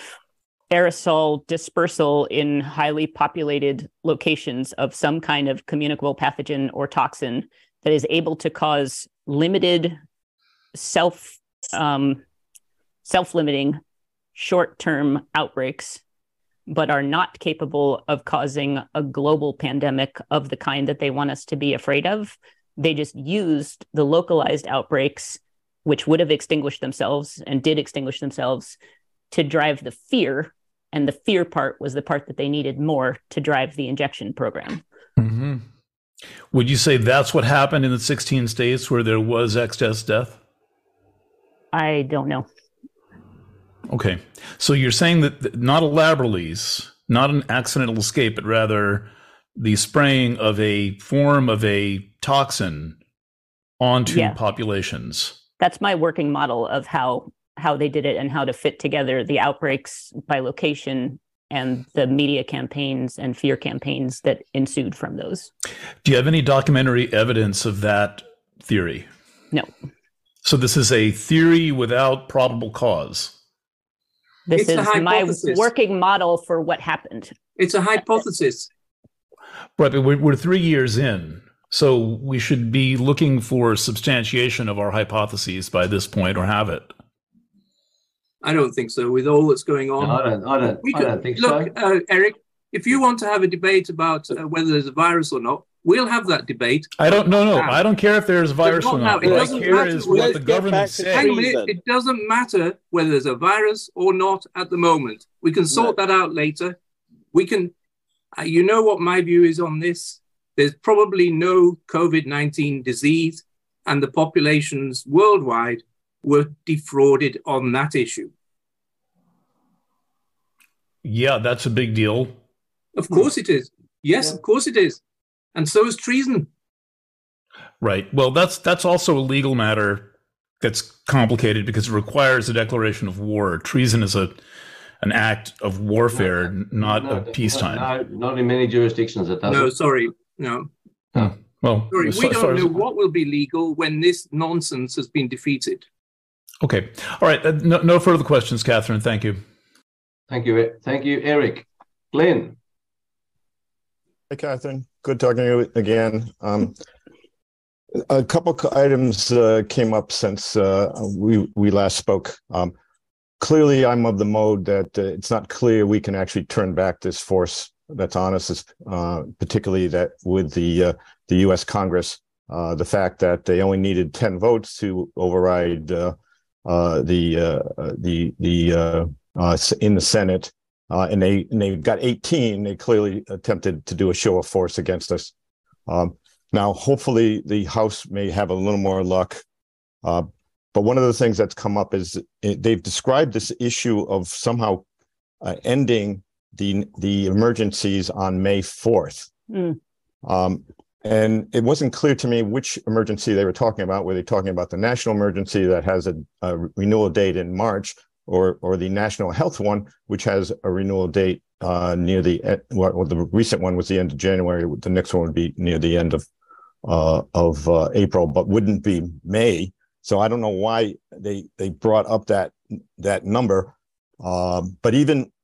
aerosol dispersal in highly populated locations of some kind of communicable pathogen or toxin that is able to cause limited self um, self-limiting short-term outbreaks, but are not capable of causing a global pandemic of the kind that they want us to be afraid of. They just used the localized outbreaks, which would have extinguished themselves and did extinguish themselves, to drive the fear. And the fear part was the part that they needed more to drive the injection program. Mm-hmm. Would you say that's what happened in the sixteen states where there was excess death? I don't know. Okay. So you're saying that not a lab release, not an accidental escape, but rather the spraying of a form of a toxin onto yeah. populations. That's my working model of how how they did it and how to fit together the outbreaks by location and the media campaigns and fear campaigns that ensued from those. Do you have any documentary evidence of that theory? No. So this is a theory without probable cause. This it's is my working model for what happened. It's a hypothesis. Right, but we're, we're three years in, so we should be looking for substantiation of our hypotheses by this point, or have it. I don't think so. With all that's going on, no, I don't. I don't. We I could, don't think look, so. uh, Eric, if you want to have a debate about uh, whether there's a virus or not, we'll have that debate. I don't. No, no. I don't care if there's a virus or not. What I care is what the government says. Hang on a minute. It doesn't matter whether there's a virus or not at the moment. We can sort that out later. We can. Uh, you know what my view is on this? There's probably no COVID nineteen disease, and the populations worldwide were defrauded on that issue. Yeah, that's a big deal. Of course it is. Yes, yeah. Of course it is. And so is treason. Right. Well, that's that's also a legal matter that's complicated because it requires a declaration of war. Treason is a an act of warfare, no, not no, of peacetime. No, not in many jurisdictions it doesn't. No, sorry. No. Oh, well, sorry, we so, don't know what will be legal when this nonsense has been defeated. Okay. All right. Uh, no, no further questions, Catherine. Thank you. Thank you. Thank you, Eric. Glenn. Hey, Catherine. Good talking to you again. Um, a couple of items uh, came up since uh, we, we last spoke. Um, clearly, I'm of the mode that uh, it's not clear we can actually turn back this force that's on us, uh, particularly that with the uh, the U S Congress, uh, the fact that they only needed ten votes to override uh, uh, the uh, the the uh, uh, in the Senate, uh, and they and they got eighteen. They clearly attempted to do a show of force against us. Um, now, hopefully, the House may have a little more luck. Uh, but one of the things that's come up is it, they've described this issue of somehow uh, ending the the emergencies on May fourth. Mm. Um, and it wasn't clear to me which emergency they were talking about. Were they talking about the national emergency that has a, a renewal date in March, or or the national health one, which has a renewal date uh, near the well, the recent one was the end of January. The next one would be near the end of uh, of uh, April, but wouldn't be May. So I don't know why they they brought up that that number. Uh, but even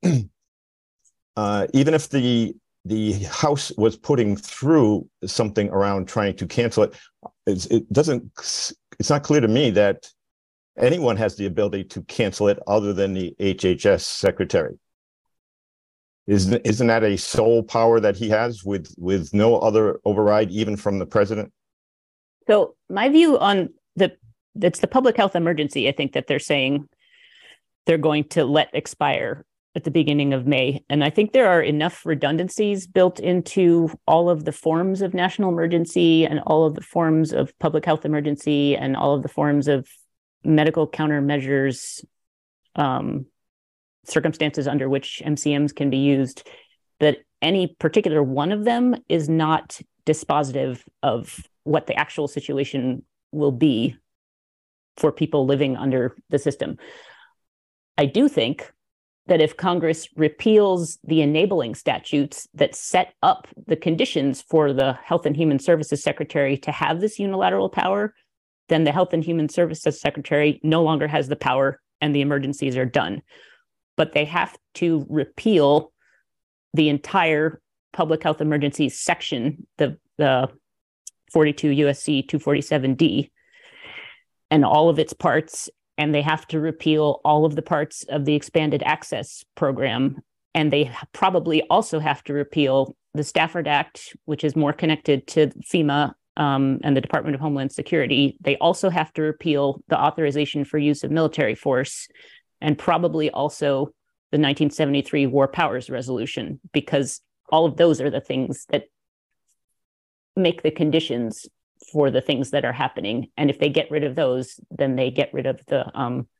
uh, even if the the House was putting through something around trying to cancel it, it's, it doesn't. It's not clear to me that anyone has the ability to cancel it other than the H H S secretary. Isn't isn't that a sole power that he has with with no other override, even from the president? So my view on the it's the public health emergency, I think, that they're saying they're going to let expire at the beginning of May. And I think there are enough redundancies built into all of the forms of national emergency and all of the forms of public health emergency and all of the forms of medical countermeasures, um, circumstances under which M C Ms can be used, that any particular one of them is not dispositive of what the actual situation will be for people living under the system. I do think that if Congress repeals the enabling statutes that set up the conditions for the Health and Human Services Secretary to have this unilateral power, then the Health and Human Services Secretary no longer has the power and the emergencies are done. But they have to repeal the entire public health emergencies section, the, the forty-two U S C two forty-seven D, and all of its parts, and they have to repeal all of the parts of the expanded access program. And they probably also have to repeal the Stafford Act, which is more connected to FEMA um, and the Department of Homeland Security. They also have to repeal the authorization for use of military force, and probably also the nineteen seventy-three War Powers Resolution, because all of those are the things that make the conditions for the things that are happening. And if they get rid of those, then they get rid of the um,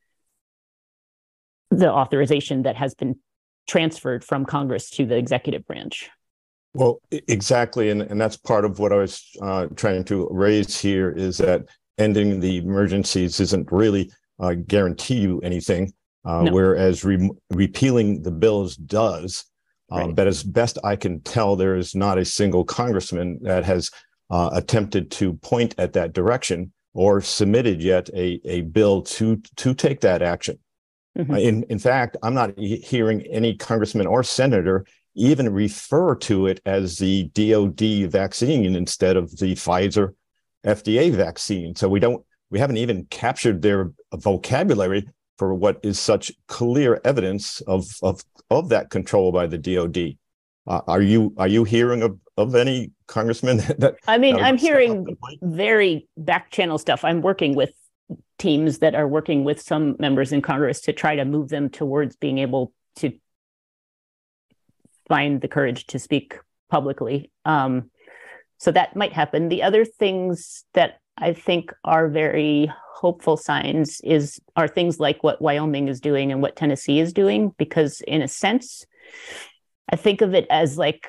the authorization that has been transferred from Congress to the executive branch. Well, exactly. And, and that's part of what I was uh, trying to raise here, is that ending the emergencies isn't really uh, guarantee you anything, uh, no. whereas re- repealing the bills does. Um, right. But as best I can tell, there is not a single congressman that has uh, attempted to point at that direction or submitted yet a, a bill to to take that action. Mm-hmm. Uh, in, in fact, I'm not he- hearing any congressman or senator even refer to it as the D O D vaccine instead of the Pfizer F D A vaccine. So we don't, we haven't even captured their vocabulary for what is such clear evidence of of of that control by the D O D. Uh, are you are you hearing of, of any congressman that? I mean, I'm hearing very back channel stuff. I'm working with teams that are working with some members in Congress to try to move them towards being able to find the courage to speak publicly. Um, so that might happen. The other things that I think are very hopeful signs is are things like what Wyoming is doing and what Tennessee is doing, because in a sense, I think of it as like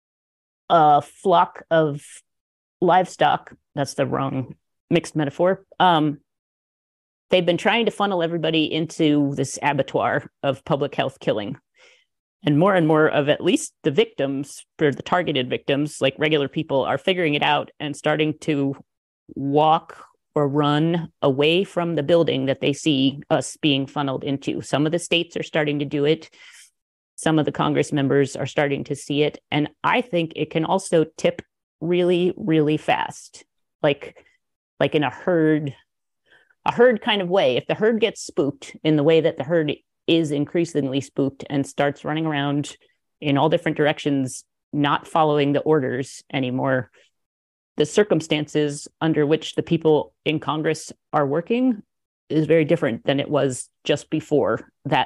a flock of livestock. That's the wrong mixed metaphor. Um, they've been trying to funnel everybody into this abattoir of public health killing. And more and more of at least the victims, for the targeted victims, like regular people, are figuring it out and starting to walk or run away from the building that they see us being funneled into. Some of the states are starting to do it. Some of the Congress members are starting to see it. And I think it can also tip really, really fast, like, like in a herd, a herd kind of way. If the herd gets spooked in the way that the herd is increasingly spooked and starts running around in all different directions, not following the orders anymore, the circumstances under which the people in Congress are working is very different than it was just before that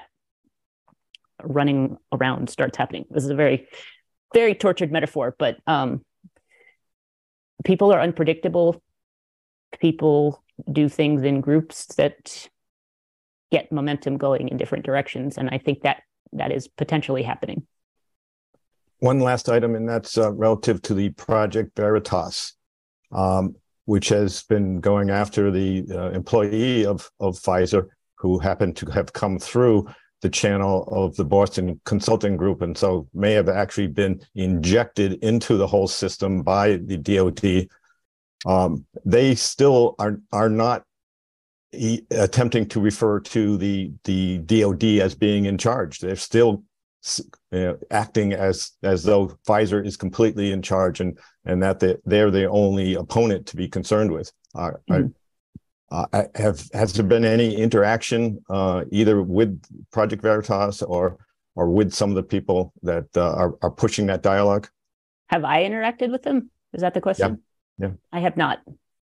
running around starts happening. This is a very, very tortured metaphor, but um, people are unpredictable. People do things in groups that get momentum going in different directions. And I think that that is potentially happening. One last item, and that's uh, relative to the Project Veritas, um, which has been going after the uh, employee of, of Pfizer who happened to have come through the channel of the Boston Consulting Group, and so may have actually been injected into the whole system by the D O D. Um, they still are are not e- attempting to refer to the the D O D as being in charge. They're still you know, acting as as though Pfizer is completely in charge, and and that they, they're the only opponent to be concerned with. Uh, mm-hmm. I, uh, have has there been any interaction uh, either with Project Veritas or or with some of the people that uh, are are pushing that dialogue? Have I interacted with them? Is that the question? Yeah, yeah. I have not.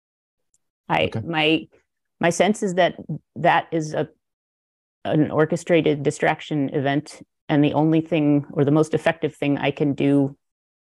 I okay. my my sense is that that is a an orchestrated distraction event. And the only thing, or the most effective thing I can do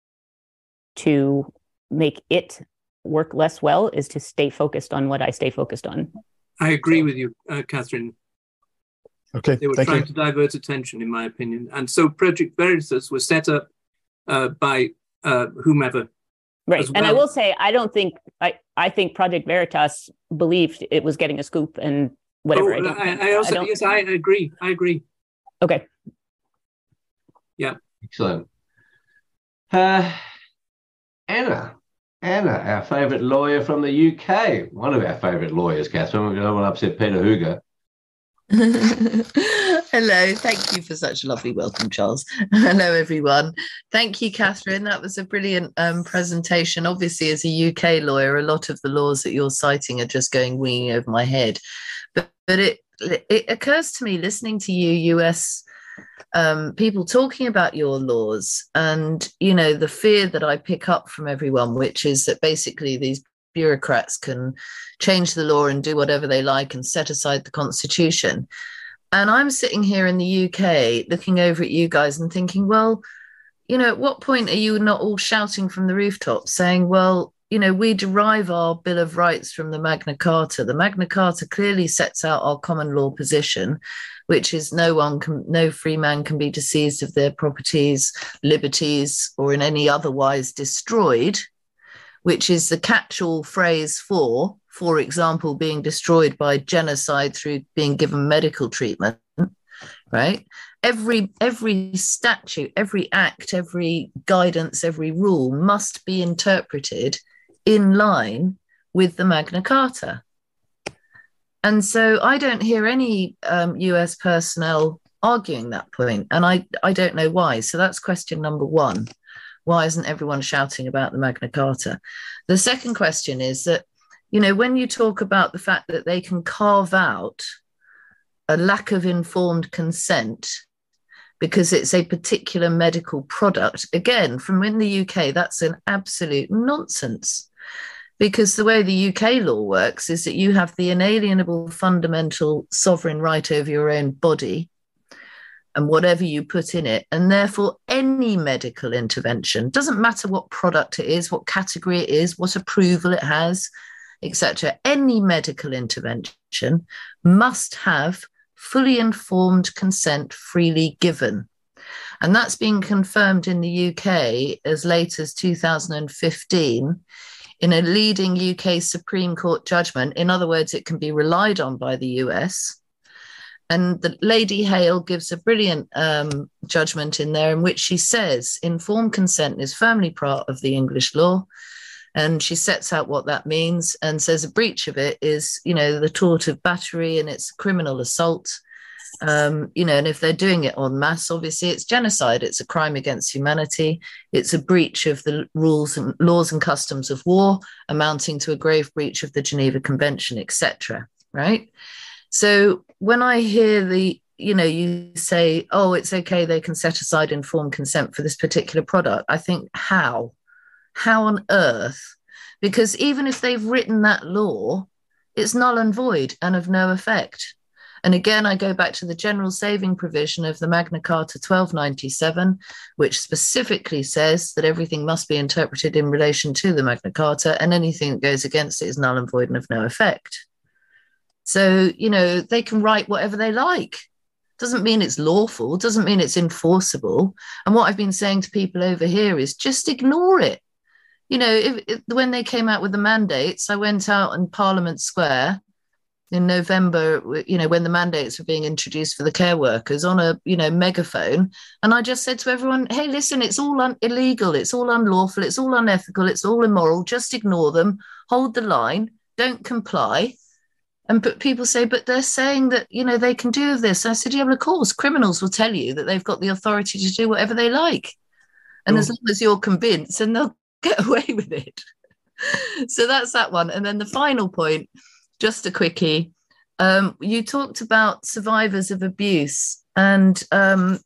to make it work less well, is to stay focused on what I stay focused on. I agree so. with you, uh, Catherine. Okay, They were thank trying you. to divert attention, in my opinion. And so Project Veritas was set up uh, by uh, whomever Right. Well. And I will say, I don't think, I, I think Project Veritas believed it was getting a scoop and whatever. Oh, I, I, I also, I yes, I agree. I agree. Okay. Yeah. Excellent. Uh, Anna, Anna, our favourite lawyer from the U K, one of our favourite lawyers, Catherine. We don't want to upset Peter Hugo. Hello, thank you for such a lovely welcome, Charles. Hello, everyone. Thank you, Catherine. That was a brilliant um, presentation. Obviously, as a U K lawyer, a lot of the laws that you're citing are just going winging over my head. But, but it, it occurs to me, listening to you, U S um, people talking about your laws, and, you know, the fear that I pick up from everyone, which is that basically these bureaucrats can change the law and do whatever they like and set aside the Constitution. And I'm sitting here in the U K looking over at you guys and thinking, well, you know, at what point are you not all shouting from the rooftops saying, well, you know, we derive our Bill of Rights from the Magna Carta. The Magna Carta clearly sets out our common law position, which is no one can, no free man can be disseised of their properties, liberties, or in any otherwise destroyed, which is the catch-all phrase for, for example, being destroyed by genocide through being given medical treatment, right? Every, every statute, every act, every guidance, every rule must be interpreted in line with the Magna Carta. And so I don't hear any um, U S personnel arguing that point, and I, I don't know why. So that's question number one. Why isn't everyone shouting about the Magna Carta? The second question is that, you know, when you talk about the fact that they can carve out a lack of informed consent because it's a particular medical product, again, from in the U K, that's an absolute nonsense. Because the way the U K law works is that you have the inalienable fundamental sovereign right over your own body and whatever you put in it. And therefore, any medical intervention, doesn't matter what product it is, what category it is, what approval it has, et cetera, any medical intervention must have fully informed consent freely given. And that's been confirmed in the U K as late as two thousand fifteen in a leading U K Supreme Court judgment. In other words, it can be relied on by the U S. And the Lady Hale gives a brilliant um, judgment in there in which she says informed consent is firmly part of the English law. And she sets out what that means and says a breach of it is, you know, the tort of battery and it's criminal assault. Um, you know, and if they're doing it en masse, obviously it's genocide. It's a crime against humanity. It's a breach of the rules and laws and customs of war, amounting to a grave breach of the Geneva Convention, et cetera. Right? So when I hear the, you know, you say, oh, it's okay, they can set aside informed consent for this particular product, I think, how? How on earth? Because even if they've written that law, it's null and void and of no effect. And again, I go back to the general saving provision of the Magna Carta twelve ninety-seven, which specifically says that everything must be interpreted in relation to the Magna Carta, and anything that goes against it is null and void and of no effect. So, you know, they can write whatever they like. Doesn't mean it's lawful, doesn't mean it's enforceable. And what I've been saying to people over here is just ignore it. You know, if, if, when they came out with the mandates, I went out in Parliament Square in November, you know, when the mandates were being introduced for the care workers on a, you know, megaphone. And I just said to everyone, hey, listen, it's all un- illegal. It's all unlawful. It's all unethical. It's all immoral. Just ignore them. Hold the line. Don't comply. And but people say, but they're saying that, you know, they can do this. And I said, yeah, well, of course, criminals will tell you that they've got the authority to do whatever they like. And oh. as long as you're convinced, and they'll get away with it. So that's that one. And then the final point, just a quickie. Um, you talked about survivors of abuse. And um,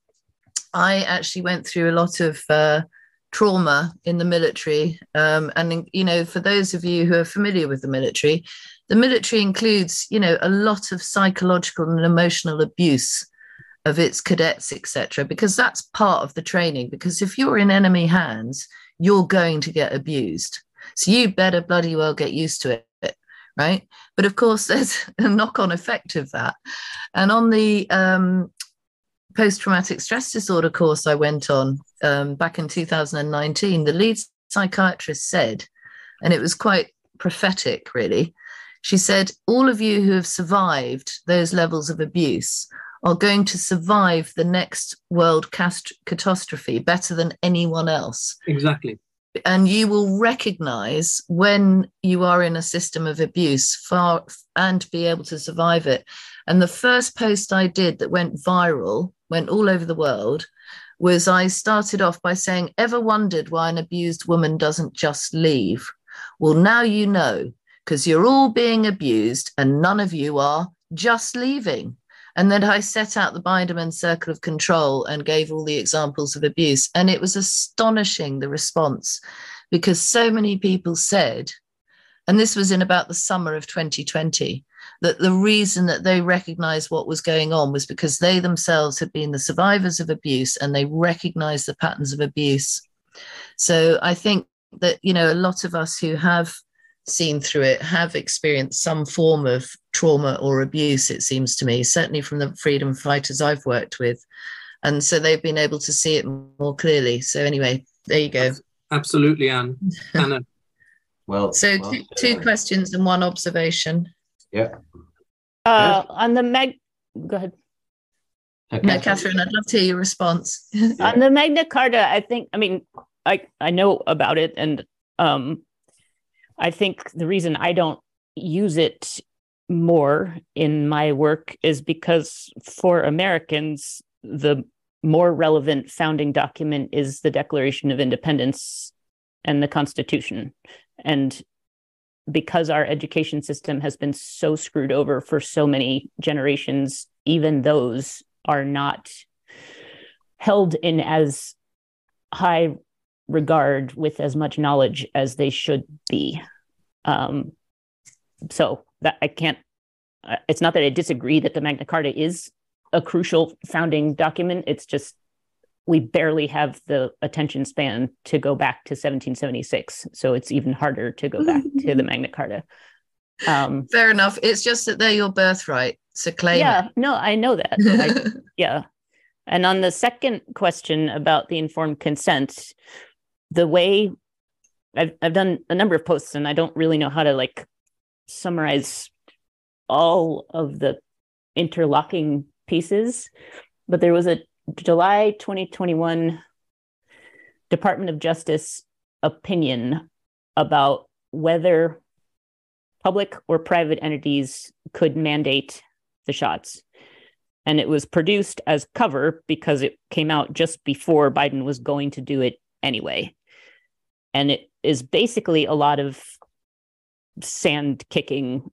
I actually went through a lot of uh, trauma in the military. Um, and, you know, for those of you who are familiar with the military, the military includes, you know, a lot of psychological and emotional abuse of its cadets, et cetera, because that's part of the training. Because if you're in enemy hands, you're going to get abused. So you better bloody well get used to it, right? But of course, there's a knock-on effect of that. And on the um, post-traumatic stress disorder course I went on um, back in two thousand nineteen, the lead psychiatrist said, and it was quite prophetic, really. She said, all of you who have survived those levels of abuse are going to survive the next world cast- catastrophe better than anyone else. Exactly. And you will recognize when you are in a system of abuse far and be able to survive it. And the first post I did that went viral, went all over the world, was I started off by saying, ever wondered why an abused woman doesn't just leave? Well, now you know, because you're all being abused and none of you are just leaving. And then I set out the Biderman circle of control and gave all the examples of abuse. And it was astonishing, the response, because so many people said, and this was in about the summer of twenty twenty, that the reason that they recognized what was going on was because they themselves had been the survivors of abuse and they recognized the patterns of abuse. So I think that, you know, a lot of us who have seen through it have experienced some form of trauma or abuse, it seems to me, certainly from the freedom fighters I've worked with. And so they've been able to see it more clearly. So anyway, there you go. Absolutely, Anne. Anna. Well, so well, two, two uh, questions and one observation. Yeah. Uh, on the Mag, go ahead. Okay. No, Catherine, I'd love to hear your response. On the Magna Carta, I think, I mean, I, I know about it, and um, I think the reason I don't use it more in my work is because for Americans, the more relevant founding document is the Declaration of Independence and the Constitution. And because our education system has been so screwed over for so many generations, even those are not held in as high regard with as much knowledge as they should be. Um, so that I can't, uh, it's not that I disagree that the Magna Carta is a crucial founding document. It's just, we barely have the attention span to go back to seventeen seventy-six. So it's even harder to go back to the Magna Carta. Um, Fair enough. It's just that they're your birthright. So claim yeah, it. no, I know that. I, yeah. And on the second question about the informed consent, the way I've, I've done a number of posts and I don't really know how to like summarize all of the interlocking pieces, but there was a July twenty twenty-one Department of Justice opinion about whether public or private entities could mandate the shots. And it was produced as cover because it came out just before Biden was going to do it anyway. And it is basically a lot of sand kicking,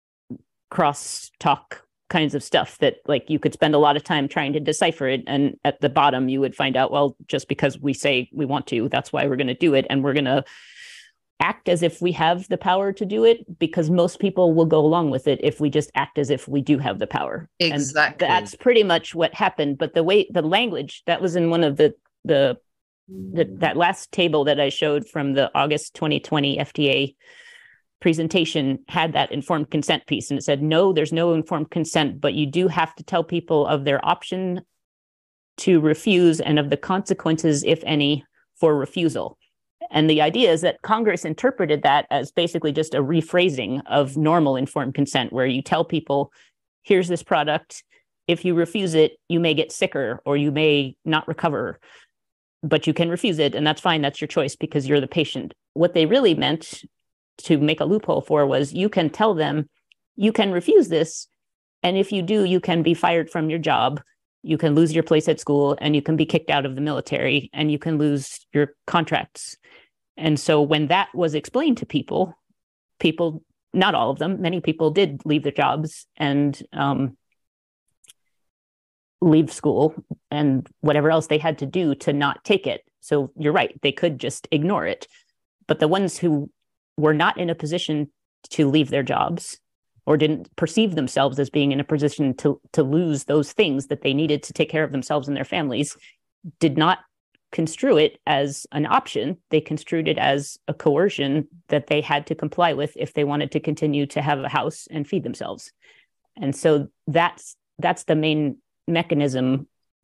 cross talk kinds of stuff that like you could spend a lot of time trying to decipher it. And at the bottom, you would find out, well, just because we say we want to, that's why we're going to do it. And we're going to act as if we have the power to do it, because most people will go along with it if we just act as if we do have the power. Exactly. And that's pretty much what happened. But the way the language that was in one of the the, the that last table that I showed from the August twenty twenty F D A presentation had that informed consent piece, and it said, no, there's no informed consent, but you do have to tell people of their option to refuse and of the consequences, if any, for refusal. And the idea is that Congress interpreted that as basically just a rephrasing of normal informed consent, where you tell people, here's this product. If you refuse it, you may get sicker or you may not recover, but you can refuse it. And that's fine. That's your choice because you're the patient. What they really meant to make a loophole for was you can tell them, you can refuse this. And if you do, you can be fired from your job. You can lose your place at school and you can be kicked out of the military and you can lose your contracts. And so when that was explained to people, people, not all of them, many people did leave their jobs and um, leave school and whatever else they had to do to not take it. So you're right, they could just ignore it. But the ones who were not in a position to leave their jobs or didn't perceive themselves as being in a position to, to lose those things that they needed to take care of themselves and their families, did not construe it as an option. They construed it as a coercion that they had to comply with if they wanted to continue to have a house and feed themselves. And so that's that's the main mechanism, like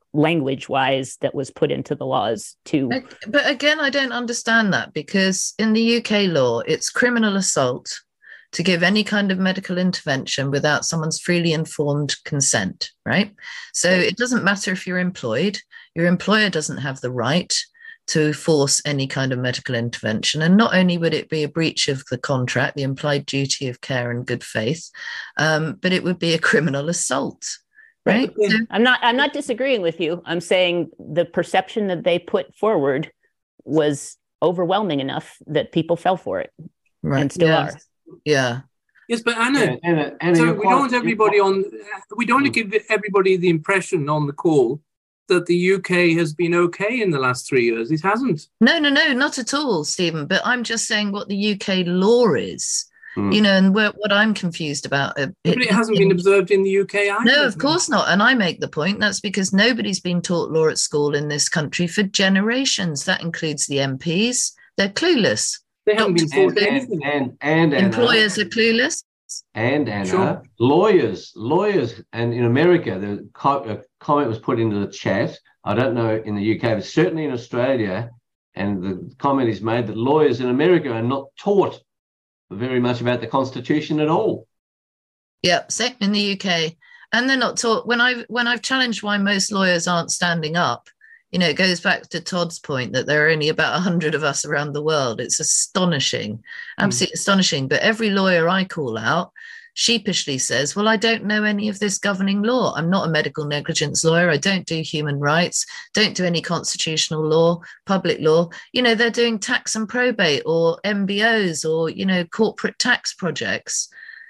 language-wise that was put into the laws to. But again, I don't understand that, because in the U K law, it's criminal assault to give any kind of medical intervention without someone's freely informed consent, right? So it doesn't matter if you're employed, your employer doesn't have the right to force any kind of medical intervention. And not only would it be a breach of the contract, the implied duty of care and good faith, um, but it would be a criminal assault, right? So, I'm not, I'm not disagreeing with you. I'm saying the perception that they put forward was overwhelming enough that people fell for it, right, and still yes. are. Yeah. Yes, but Anna, yeah, Anna, Anna so we don't want everybody on, we don't want to give everybody the impression on the call that the U K has been okay in the last three years. It hasn't. No, no, no, not at all, Stephen. But I'm just saying what the U K law is, mm. you know, and where, what I'm confused about. Uh, but it, it hasn't it, been observed in the U K either. No, of course not. And I make the point that's because nobody's been taught law at school in this country for generations. That includes the M Ps. They're clueless. They haven't been taught anything. And, and, and employers Anna, are clueless. And Anna, sure. lawyers, lawyers, and in America, the co- a comment was put into the chat. I don't know in the U K, but certainly in Australia, and the comment is made that lawyers in America are not taught very much about the Constitution at all. Yeah, same in the U K, and they're not taught. When I've when I've challenged why most lawyers aren't standing up, you know, it goes back to Todd's point that there are only about a hundred of us around the world. It's astonishing, absolutely mm. astonishing. But every lawyer I call out sheepishly says, well, I don't know any of this governing law. I'm not a medical negligence lawyer. I don't do human rights, don't do any constitutional law, public law. You know, they're doing tax and probate or M B Os or, you know, corporate tax projects.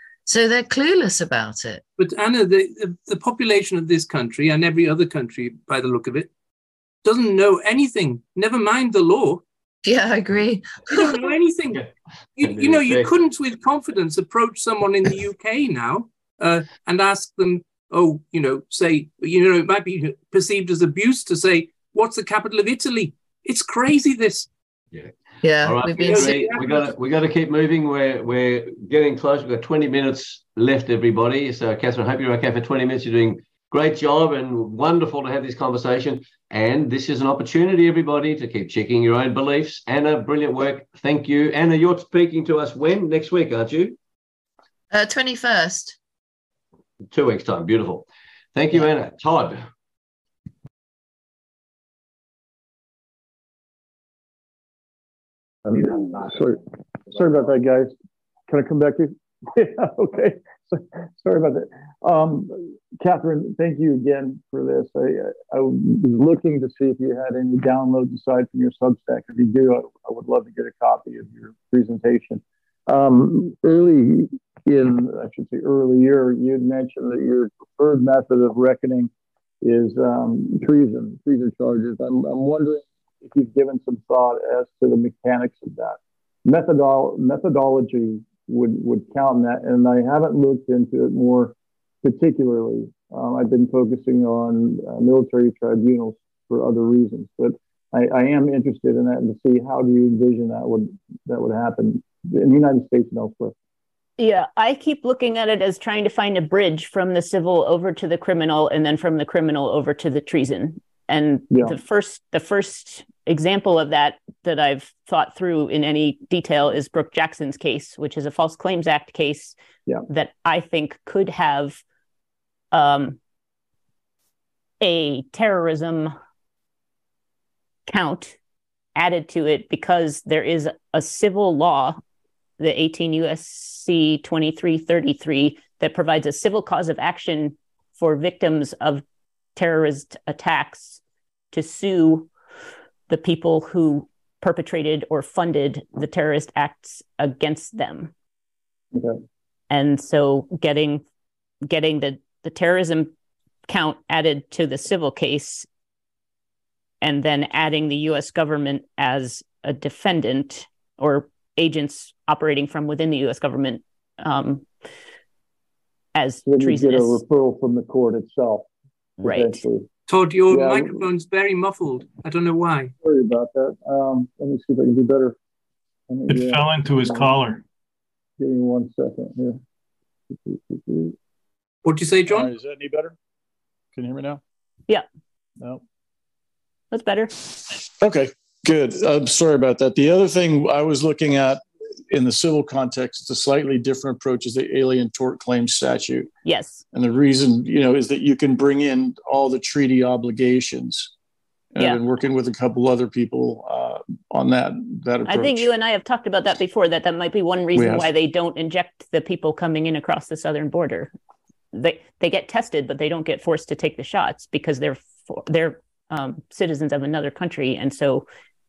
So they're clueless about it. But Anna, the, the population of this country and every other country, by the look of it, doesn't know anything, never mind the law. Yeah, I agree. You don't know anything. You, you know, you couldn't with confidence approach someone in the U K now uh, and ask them, oh, you know, say, you know, it might be perceived as abuse to say, what's the capital of Italy? It's crazy, this. Yeah. Yeah. All right, we've been been we got to we got to keep moving. We're we're getting close. We've got twenty minutes left, everybody. So, Catherine, I hope you're okay for twenty minutes. You're doing great job and wonderful to have this conversation. And this is an opportunity, everybody, to keep checking your own beliefs. Anna, brilliant work. Thank you. Anna, you're speaking to us when? Next week, aren't you? Uh, twenty-first. Two weeks' time. Beautiful. Thank you, Anna. Todd. Um, sorry, sorry about that, guys. Can I come back to you? Yeah, okay. So, sorry about that. Um, Catherine, thank you again for this. I, I was looking to see if you had any downloads aside from your Substack. If you do, I, I would love to get a copy of your presentation. Um, early in, I should say earlier, you had mentioned that your preferred method of reckoning is um, treason, treason charges. I'm, I'm wondering if you've given some thought as to the mechanics of that. Methodol- methodology would, would count in that, and I haven't looked into it more particularly. Um, I've been focusing on uh, military tribunals for other reasons, but I, I am interested in that and to see how do you envision that would that would happen in the United States and elsewhere. Yeah, I keep looking at it as trying to find a bridge from the civil over to the criminal, and then from the criminal over to the treason. And yeah. the first the first example of that that I've thought through in any detail is Brooke Jackson's case, which is a False Claims Act case yeah. that I think could have um, a terrorism count added to it because there is a civil law, the eighteen U S C twenty-three thirty-three, that provides a civil cause of action for victims of terrorist attacks to sue the people who perpetrated or funded the terrorist acts against them. Okay. And so getting getting the, the terrorism count added to the civil case and then adding the U S government as a defendant or agents operating from within the U S government um, as so treasonous. You get a referral from the court itself. Right. Todd, your yeah, microphone's very muffled. I don't know why. Sorry about that. Um, let me see if I can do better. Me, it yeah. fell into his collar. Give me one second here. What'd you say, John? Uh, is that any better? Can you hear me now? Yeah. No. That's better. Okay, good. I'm sorry about that. The other thing I was looking at in the civil context, it's a slightly different approach, is the Alien Tort Claims Statute. Yes. And the reason, you know, is that you can bring in all the treaty obligations. And yeah. I've been working with a couple other people uh, on that, that approach. I think you and I have talked about that before, that that might be one reason why they don't inject the people coming in across the southern border. They they get tested, but they don't get forced to take the shots because they're for, they're um, citizens of another country. And so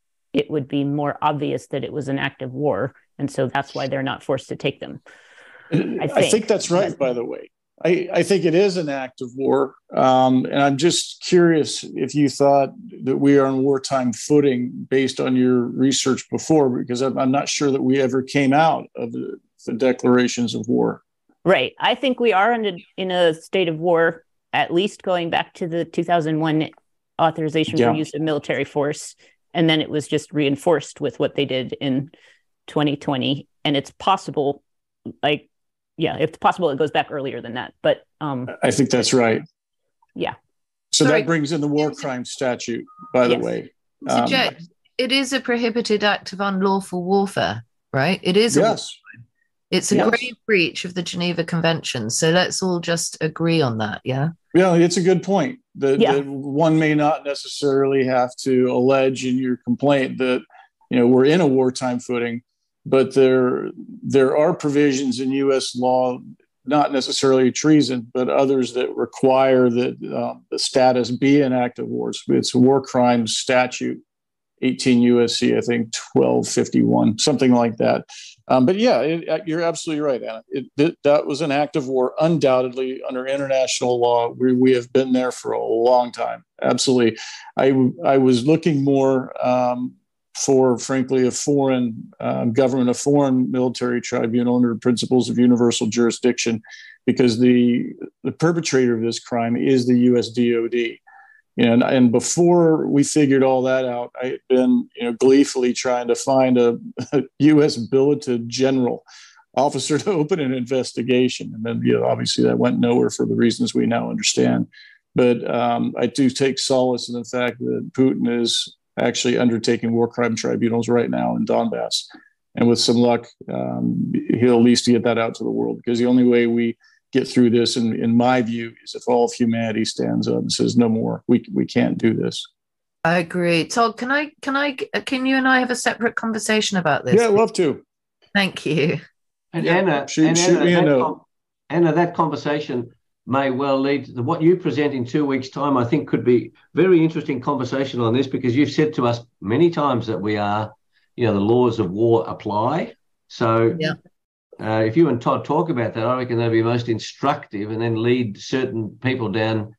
it would be more obvious that it was an act of war. And so that's why they're not forced to take them. I think, I think that's right, by the way. I, I think it is an act of war. Um, and I'm just curious if you thought that we are on wartime footing based on your research before, because I'm, I'm not sure that we ever came out of the, the declarations of war. Right. I think we are in a, in a state of war, at least going back to the two thousand one authorization yeah. for use of military force. And then it was just reinforced with what they did in twenty twenty. And it's possible, like, yeah, it's possible it goes back earlier than that. But um, I think that's right. Yeah. So Sorry. that brings in the war crime statute, by yes. the way. Um, Jack, it is a prohibited act of unlawful warfare, right? It is. A yes. It's a yes. grave breach of the Geneva Convention. So let's all just agree on that. Yeah. Yeah, it's a good point. That, yeah. that one may not necessarily have to allege in your complaint that, you know, we're in a wartime footing, but there there are provisions in U S law, not necessarily treason, but others that require that um, the status be an act of war. It's a war crimes statute, eighteen U S C, I think twelve fifty-one, something like that. Um, but yeah, it, you're absolutely right, Anna. It, it, that was an act of war, undoubtedly, under international law. We, we have been there for a long time. Absolutely. I, I was looking more um, for, frankly, a foreign um, government, a foreign military tribunal under principles of universal jurisdiction, because the, the perpetrator of this crime is the U S D O D. And, and before we figured all that out, I had been, you know, gleefully trying to find a, a U S billeted general officer to open an investigation. And then, you know, obviously that went nowhere for the reasons we now understand. But um, I do take solace in the fact that Putin is actually undertaking war crime tribunals right now in Donbass. And with some luck, um, he'll at least get that out to the world, because the only way we get through this, in, in my view, is if all of humanity stands up and says, no more, we we can't do this. I agree. Todd, can I, can I, can you and I have a separate conversation about this? Yeah, I'd love to. Thank you. And yeah. Anna, shoot, and shoot Anna, me a that note. Com- Anna, that conversation may well lead to the, what you present in two weeks' time. I think could be very interesting conversation on this, because you've said to us many times that we are, you know, the laws of war apply. So yeah. Uh, if you and Todd talk about that, I reckon they'll be most instructive and then lead certain people down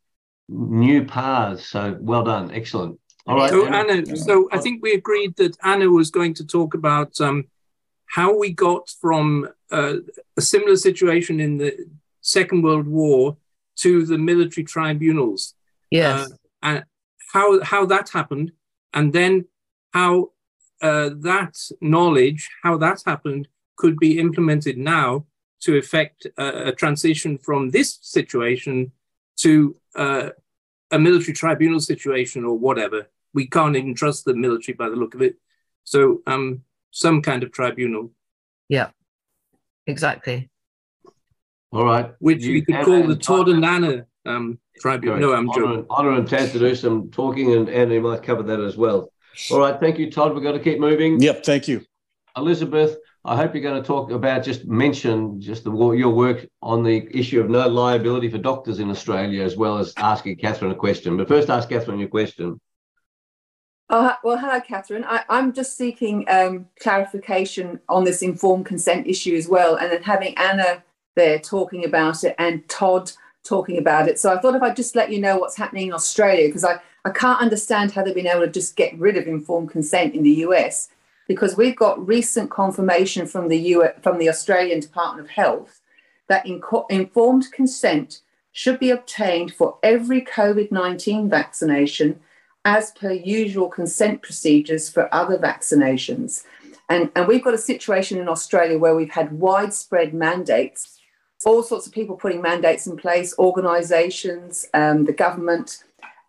new paths. So well done. Excellent. All right. So, Anna, Anna so I think we agreed that Anna was going to talk about um, how we got from uh, a similar situation in the Second World War to the military tribunals. Yes. Uh, and how, how that happened, and then how uh, that knowledge, how that happened, could be implemented now to effect a, a transition from this situation to uh, a military tribunal situation or whatever. We can't even trust the military by the look of it. So um, some kind of tribunal. Yeah, exactly. All right. Which you we could call the Todd and Anna um, tribunal. No, I'm joking. Honor and Taz to do some talking, and Anna might cover that as well. All right. Thank you, Todd. We've got to keep moving. Yep. Thank you. Elizabeth, I hope you're going to talk about, just mention just the your work on the issue of no liability for doctors in Australia, as well as asking Catherine a question. But first, ask Catherine your question. Oh, well, hello, Catherine. I, I'm just seeking um, clarification on this informed consent issue as well, and then having Anna there talking about it and Todd talking about it. So I thought if I'd just let you know what's happening in Australia, because I, I can't understand how they've been able to just get rid of informed consent in the U S, because we've got recent confirmation from the U S, from the Australian Department of Health that inco- informed consent should be obtained for every COVID nineteen vaccination as per usual consent procedures for other vaccinations. And, and we've got a situation in Australia where we've had widespread mandates, all sorts of people putting mandates in place, organisations, um, the government,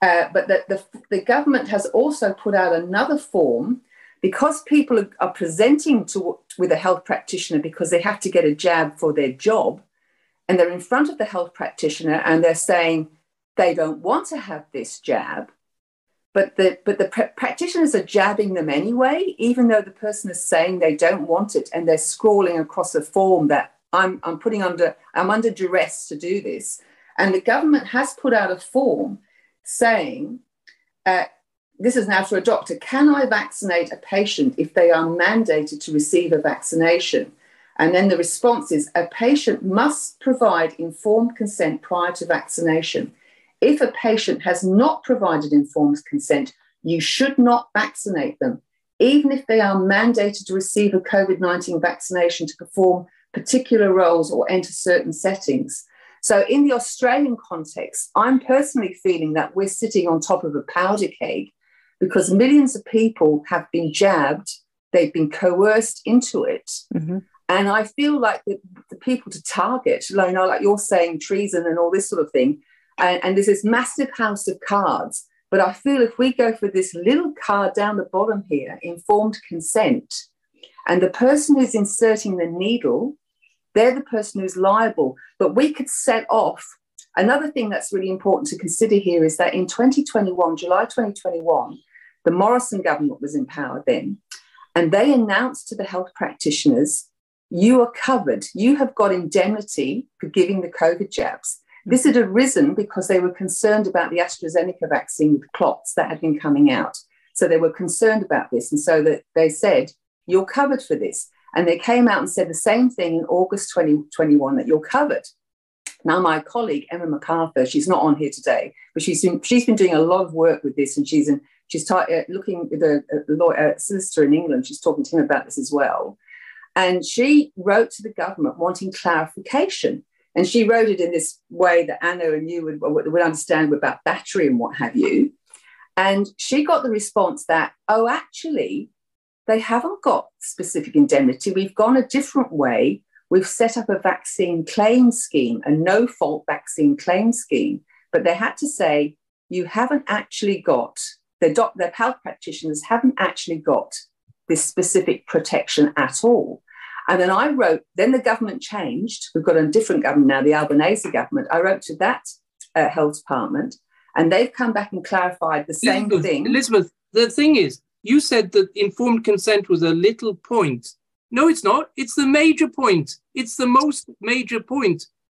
Uh, but the, the, the government has also put out another form because people are, are presenting to, with a health practitioner because they have to get a jab for their job, and they're in front of the health practitioner and they're saying they don't want to have this jab, but the, but the pr- practitioners are jabbing them anyway, even though the person is saying they don't want it, and they're scrawling across a form that I'm, I'm putting under, I'm under duress to do this. And the government has put out a form saying, uh, this is now for a doctor, can I vaccinate a patient if they are mandated to receive a vaccination? And then the response is, a patient must provide informed consent prior to vaccination. If a patient has not provided informed consent, you should not vaccinate them, even if they are mandated to receive a COVID nineteen vaccination to perform particular roles or enter certain settings. So in the Australian context, I'm personally feeling that we're sitting on top of a powder keg because millions of people have been jabbed, they've been coerced into it. Mm-hmm. And I feel like the, the people to target, you know, like you're saying, treason and all this sort of thing, and, and there's this massive house of cards. But I feel if we go for this little card down the bottom here, informed consent, and the person who's inserting the needle, they're the person who's liable. But we could set off. Another thing that's really important to consider here is that in twenty twenty-one, July twenty twenty-one, the Morrison government was in power then, and they announced to the health practitioners, you are covered. You have got indemnity for giving the COVID jabs. This had arisen because they were concerned about the AstraZeneca vaccine with clots that had been coming out. So they were concerned about this. And so that they said, you're covered for this. And they came out and said the same thing in August twenty twenty-one, that you're covered. Now, my colleague, Emma MacArthur, she's not on here today, but she's been, she's been doing a lot of work with this. And she's, in, she's t- uh, looking with a, a lawyer, a solicitor in England. She's talking to him about this as well. And she wrote to the government wanting clarification. And she wrote it in this way that Anna and you would, would understand about battery and what have you. And she got the response that, oh, actually, they haven't got specific indemnity. We've gone a different way. We've set up a vaccine claim scheme, a no-fault vaccine claim scheme. But they had to say, you haven't actually got, their, doc, their health practitioners haven't actually got this specific protection at all. And then I wrote, then the government changed. We've got a different government now, the Albanese government. I wrote to that uh, health department, and they've come back and clarified the same Elizabeth, thing. Elizabeth, the thing is, you said that informed consent was a little point. No, it's not. It's the major point. It's the most major point.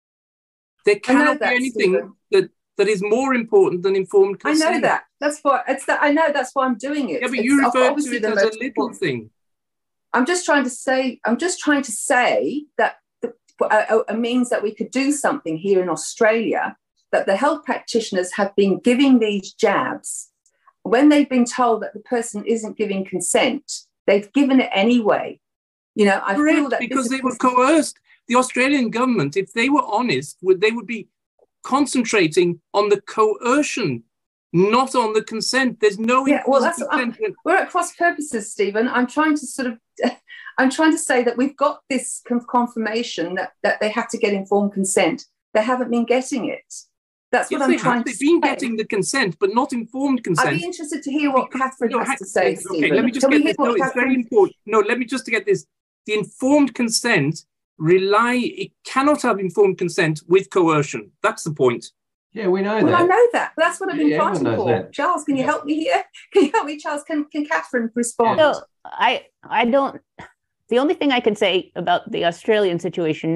There cannot be anything that, that is more important than informed consent. I know that. That's why it's that. I know that's why I'm doing it. Yeah, but it's you refer to it as a little important thing. I'm just trying to say. I'm just trying to say that the, a, a means that we could do something here in Australia. That the health practitioners have been giving these jabs when they've been told that the person isn't giving consent. They've given it anyway. You know, I Correct, feel that because they were coerced. The Australian government, if they were honest, would they would be concentrating on the coercion, not on the consent. There's no yeah. Well, that's consent. I'm, we're at cross purposes, Stephen. I'm trying to sort of, I'm trying to say that we've got this confirmation that that they have to get informed consent. They haven't been getting it. That's what yes, I'm they trying have. to They've been say. getting the consent, but not informed consent. I'd be interested to hear what Catherine no, has ha- to say, okay, Stephen. let me just Can get we hear this. No, what it's Catherine... very important. No, let me just get this. The informed consent rely, it cannot have informed consent with coercion. That's the point. Yeah, we know well, that. I know that. That's what I've been Yeah, fighting for. that. Charles, can you yeah. help me here? Can you help me, Charles? Can can Catherine respond? No, I I don't. The only thing I can say about the Australian situation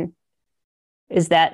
is that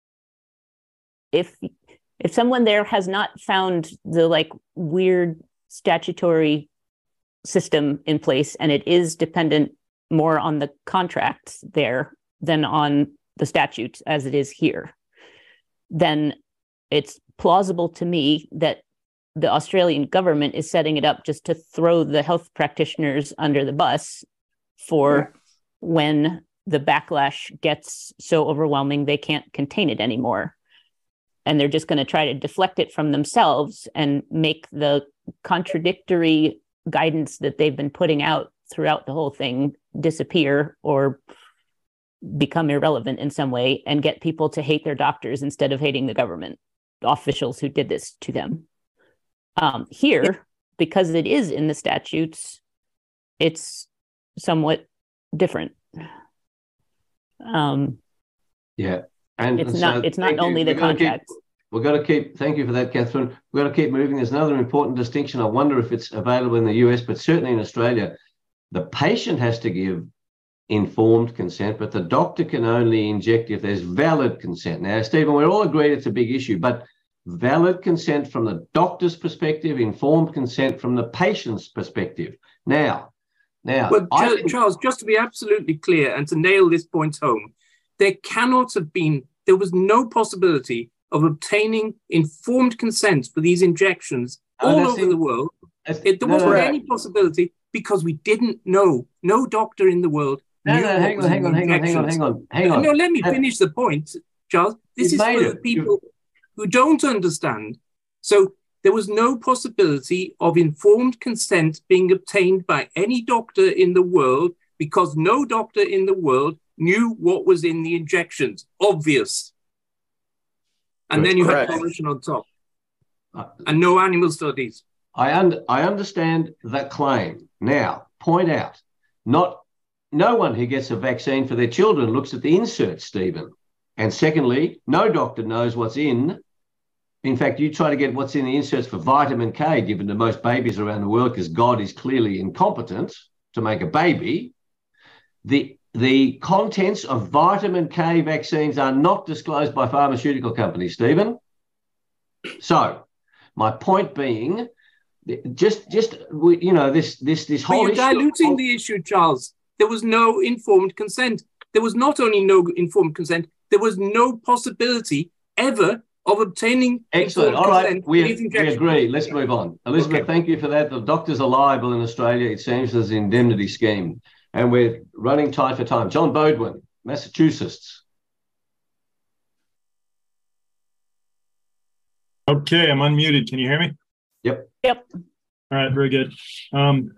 if if someone there has not found the like weird statutory system in place, and it is dependent more on the contracts there than on the statutes as it is here, then it's plausible to me that the Australian government is setting it up just to throw the health practitioners under the bus for yeah. when the backlash gets so overwhelming they can't contain it anymore. And they're just going to try to deflect it from themselves and make the contradictory guidance that they've been putting out throughout the whole thing disappear or become irrelevant in some way, and get people to hate their doctors instead of hating the government officials who did this to them. Um, here, because it is in the statutes, it's somewhat different. Um, yeah, and it's and not. so It's not thank only you. the We've got to keep- contracts. We've got to keep, thank you for that, Catherine. We've got to keep moving. There's another important distinction. I wonder if it's available in the U S, but certainly in Australia, the patient has to give informed consent, but the doctor can only inject if there's valid consent. Now, Stephen, we're all agreed it's a big issue, but valid consent from the doctor's perspective, informed consent from the patient's perspective. Now, now, Well, I Ch- think- Charles, just to be absolutely clear and to nail this point home, there cannot have been, there was no possibility of obtaining informed consent for these injections Oh, all that's over in- the world. that's- It, there no, wasn't no, no. any possibility because we didn't know. No doctor in the world No, knew no, what hang was on, in hang the on, hang on, hang on, injections. hang on, hang on. No, let me Uh, finish the point, Charles. This You've is made for it. the people who don't understand. So there was no possibility of informed consent being obtained by any doctor in the world because no doctor in the world knew what was in the injections. Obvious. And Good. then you Correct. had pollution on top. Uh, And no animal studies. I, un- I understand that claim. Now, point out, not no one who gets a vaccine for their children looks at the insert, Stephen. And secondly, no doctor knows what's in. In fact, you try to get what's in the inserts for vitamin K, given to most babies around the world, because God is clearly incompetent to make a baby. The, the contents of vitamin K vaccines are not disclosed by pharmaceutical companies, Stephen. So, my point being, just, just you know, this, this, this But whole you're issue. diluting the issue, Charles. There was no informed consent. There was not only no informed consent, there was no possibility ever of obtaining Excellent. informed All right, consent for we, these we injections. agree. Let's move on. Elizabeth, Okay. thank you for that. The doctors are liable in Australia. It seems there's an indemnity scheme, and we're running tight for time. John Bodwin, Massachusetts. Okay, I'm unmuted. Can you hear me? Yep. Yep. All right, very good. Um,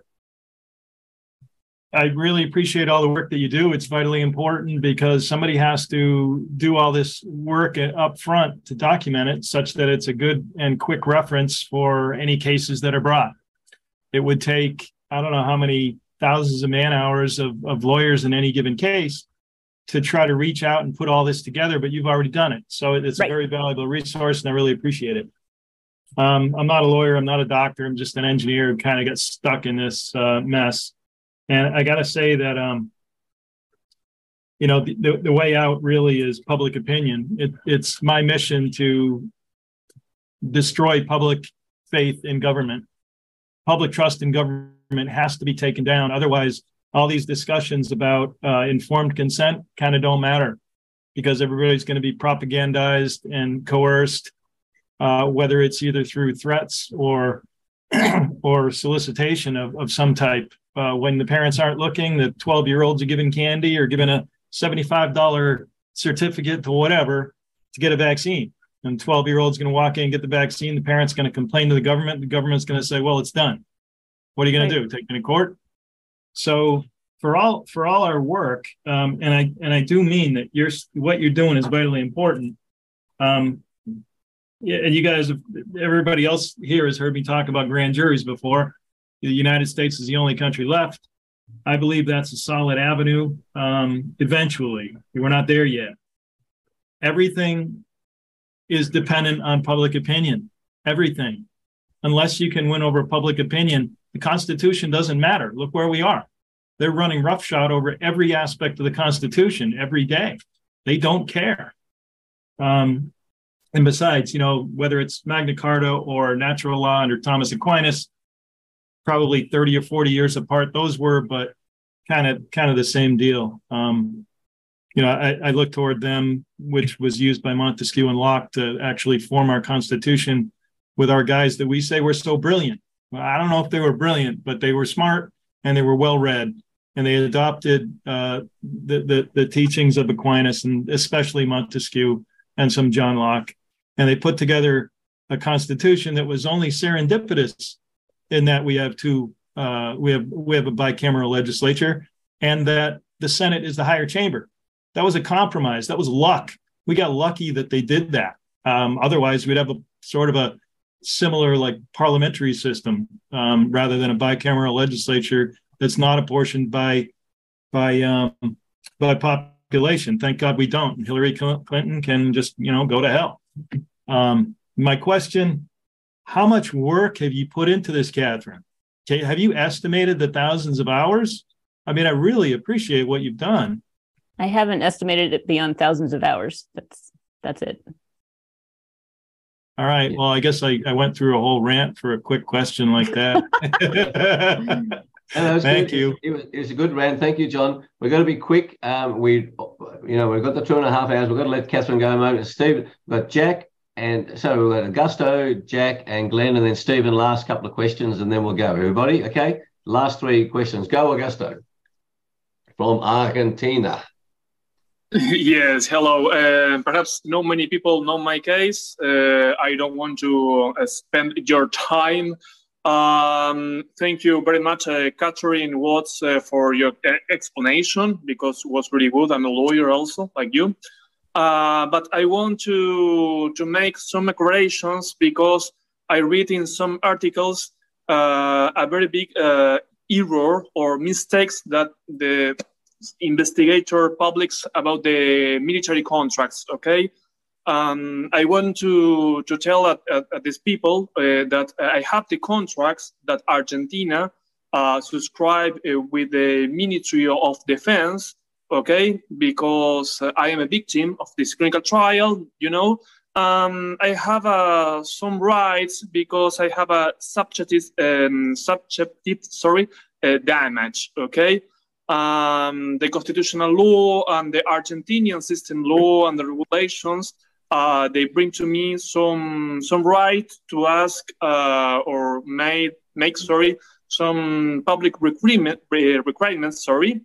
I really appreciate all the work that you do. It's vitally important because somebody has to do all this work up front to document it such that it's a good and quick reference for any cases that are brought. It would take, I don't know how many thousands of man hours of, of lawyers in any given case to try to reach out and put all this together, but you've already done it. So it's Right. a very valuable resource, and I really appreciate it. Um, I'm not a lawyer. I'm not a doctor. I'm just an engineer who kind of got stuck in this uh, mess. And I got to say that, um, you know, the, the, the way out really is public opinion. It, it's my mission to destroy public faith in government. Public trust in government has to be taken down. Otherwise, all these discussions about uh, informed consent kind of don't matter because everybody's going to be propagandized and coerced, uh, whether it's either through threats or or solicitation of, of some type. Uh, when the parents aren't looking, the twelve-year-olds are giving candy or giving a seventy-five dollars certificate to whatever to get a vaccine. And twelve-year-old's going to walk in and get the vaccine. The parent's going to complain to the government. The government's going to say, well, it's done. What are you going Right. to do? Take me to court? So for all for all our work, um, and I and I do mean that you're what you're doing is vitally important. Um, yeah, and you guys, everybody else here has heard me talk about grand juries before. The United States is the only country left. I believe that's a solid avenue. Um, eventually, we're not there yet. Everything is dependent on public opinion. Everything, unless you can win over public opinion, the Constitution doesn't matter. Look where we are. They're running roughshod over every aspect of the Constitution every day. They don't care. Um, and besides, you know, whether it's Magna Carta or natural law under Thomas Aquinas, probably thirty or forty years apart, those were, but kind of kind of the same deal. Um, you know, I, I look toward them, which was used by Montesquieu and Locke to actually form our Constitution with our guys that we say were so brilliant. Well, I don't know if they were brilliant, but they were smart and they were well-read. And they adopted uh, the, the, the teachings of Aquinas and especially Montesquieu and some John Locke. And they put together a constitution that was only serendipitous in that we have two, uh, we have we have a bicameral legislature and that the Senate is the higher chamber. That was a compromise. That was luck. We got lucky that they did that. Um, otherwise, we'd have a sort of a similar like parliamentary system um, rather than a bicameral legislature that's not apportioned by by um, by population. Thank God we don't. Hillary Clinton can just, you know, go to hell. Um, my question, how much work have you put into this, Catherine? Okay, have you estimated the thousands of hours? I mean, I really appreciate what you've done. I haven't estimated it beyond thousands of hours. That's that's it. All right. Well, I guess I, I went through a whole rant for a quick question like that. No, Thank good. you. It was, it was a good rant. Thank you, John. We're going to be quick. Um, we, you know, we've got the two and a half hours. We've got to let Catherine go a moment. Steve, we've got Jack, and so we've got Augusto, Jack, and Glenn, and then Stephen. Last couple of questions, and then we'll go. Everybody, okay? Last three questions. Go, Augusto, from Argentina. Yes, hello. Uh, perhaps not many people know my case. Uh, I don't want to uh, spend your time. Um, thank you very much, uh, Catherine Watts, uh, for your uh, explanation, because it was really good. I'm a lawyer also, like you. Uh, but I want to, to make some accusations, because I read in some articles uh, a very big uh, error or mistakes that the investigator publics about the military contracts, okay? Um, I want to, to tell at, at, at these people uh, that I have the contracts that Argentina uh, subscribe uh, with the Ministry of Defense, okay? Because uh, I am a victim of this clinical trial, you know? Um, I have uh, some rights because I have a subjective, um, subjective sorry, uh, damage, okay? Um, the constitutional law and the Argentinian system law and the regulations, uh, they bring to me some some right to ask uh, or make, make sorry, some public requirement, requirements, sorry,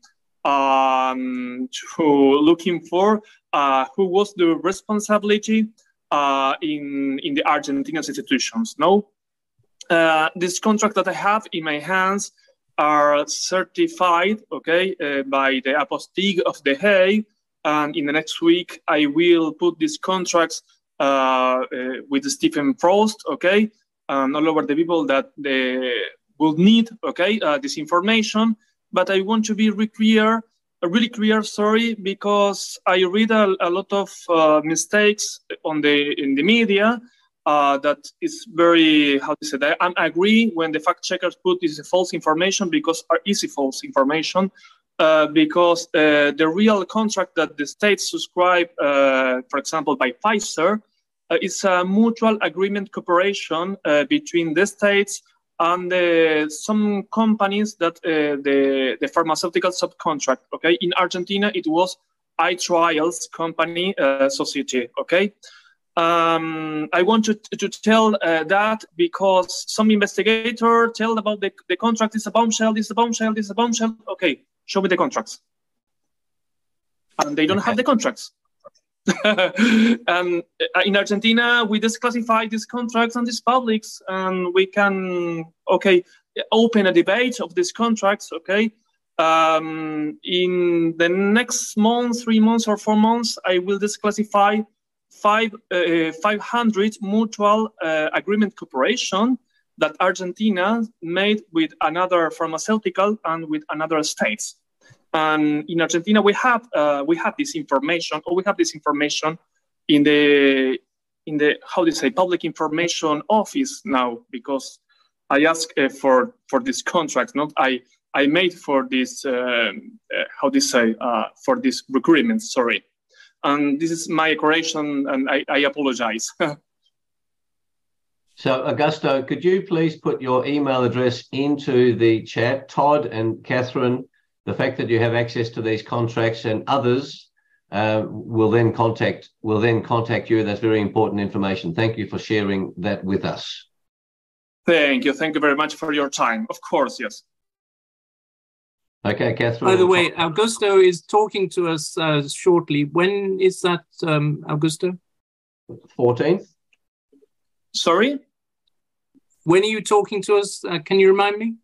um, to looking for uh, who was the responsibility uh, in, in the Argentinian institutions, no? Uh, this contract that I have in my hands are certified, okay, uh, by the Apostille of The Hague, and in the next week I will put these contracts uh, uh, with Stephen Frost, okay, and all over the people that they will need, okay, uh, this information. But I want to be really clear, uh, really clear, sorry, because I read a, a lot of uh, mistakes on the in the media. Uh, that is very, how to say that, I agree when the fact checkers put this false information, because are easy false information, uh, because uh, the real contract that the states subscribe, uh, for example, by Pfizer, uh, is a mutual agreement cooperation uh, between the states and uh, some companies that uh, the, the pharmaceutical subcontract, okay? In Argentina, it was iTrials company uh, society, okay? Um, I want to, to tell uh, that because some investigator tell about the, the contract is a bombshell, this is a bombshell, this is a bombshell. Okay, show me the contracts. And they don't okay. have the contracts. um, in Argentina, we disclassify these contracts and these publics, and we can, okay, open a debate of these contracts, okay? Um, in the next month, three months or four months, I will disclassify Five, uh, five hundred mutual uh, agreement cooperation that Argentina made with another pharmaceutical and with another states. And in Argentina, we have uh, we have this information, or we have this information in the in the how do you say public information office now, because I asked uh, for for this contract, not I I made for this um, uh, how do you say uh, for this recruitment. Sorry. And this is my correction, and I, I apologize. So, Augusto, could you please put your email address into the chat? Todd and Catherine, the fact that you have access to these contracts and others uh, will then contact will then contact you. That's very important information. Thank you for sharing that with us. Thank you. Thank you very much for your time. Of course, yes. Okay, Catherine. By the way, Augusto is talking to us uh, shortly. When is that, um, Augusto? fourteenth. Sorry? When are you talking to us? Uh, can you remind me?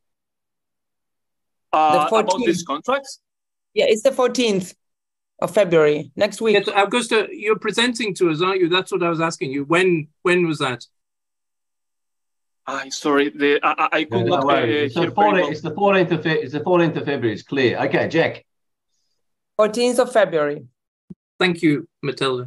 Uh, about these contracts? Yeah, it's the fourteenth of February, next week. Yes, Augusto, you're presenting to us, aren't you? That's what I was asking you. When, when was that? I sorry, the I, I could no, not no, uh, it's, hear the fourteenth, well. it's the fourteenth of Fe- it's the fourteenth of February. It's clear. Okay, Jack. fourteenth of February. Thank you, Matilda.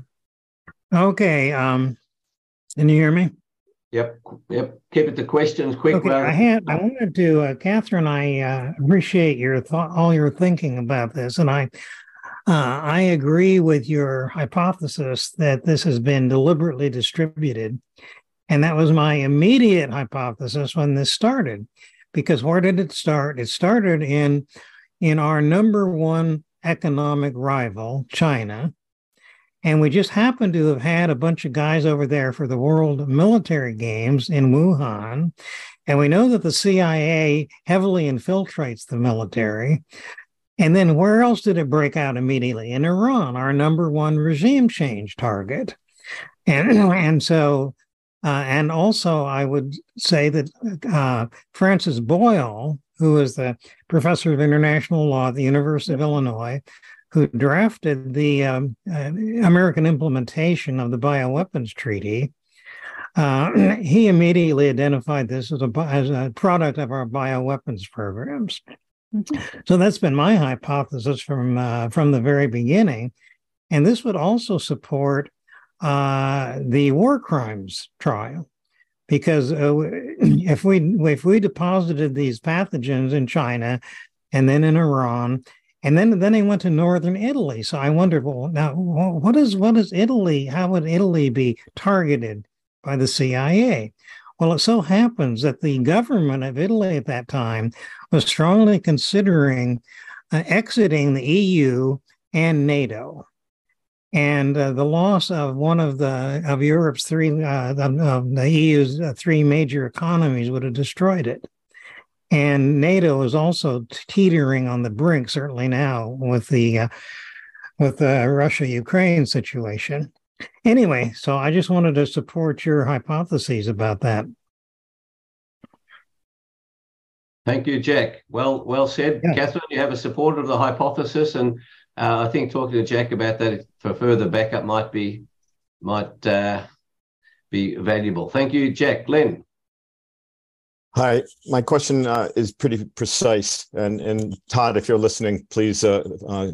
Okay. Um, can you hear me? Yep. Yep. Keep it to questions quick. Okay. I had. I wanted to, uh, Catherine. I uh, appreciate your thought, all your thinking about this, and I. Uh, I agree with your hypothesis that this has been deliberately distributed. And that was my immediate hypothesis when this started. Because where did it start? It started in, in our number one economic rival, China. And we just happened to have had a bunch of guys over there for the World Military Games in Wuhan. And we know that the C I A heavily infiltrates the military. And then where else did it break out immediately? In Iran, our number one regime change target. And, and so, uh, and also I would say that uh, Francis Boyle, who is the professor of international law at the University of Illinois, who drafted the um, uh, American implementation of the Bioweapons Treaty, uh, he immediately identified this as a, as a product of our bioweapons programs. So that's been my hypothesis from uh, from the very beginning, and this would also support uh, the war crimes trial, because uh, if we if we deposited these pathogens in China, and then in Iran, and then then they went to northern Italy. So I wondered, well, now what is what is Italy? How would Italy be targeted by the C I A? Well, it so happens that the government of Italy at that time was strongly considering uh, exiting the E U and NATO. And uh, the loss of one of the of Europe's three, uh, of the E U's uh, three major economies would have destroyed it. And NATO is also teetering on the brink, certainly now, with the uh, with the Russia-Ukraine situation. Anyway, so I just wanted to support your hypotheses about that. Thank you, Jack. Well, well said. Yeah. Catherine, you have a support of the hypothesis, and uh, I think talking to Jack about that for further backup might be might uh, be valuable. Thank you, Jack. Glenn. Hi, my question uh, is pretty precise, and and Todd, if you're listening, please uh, uh,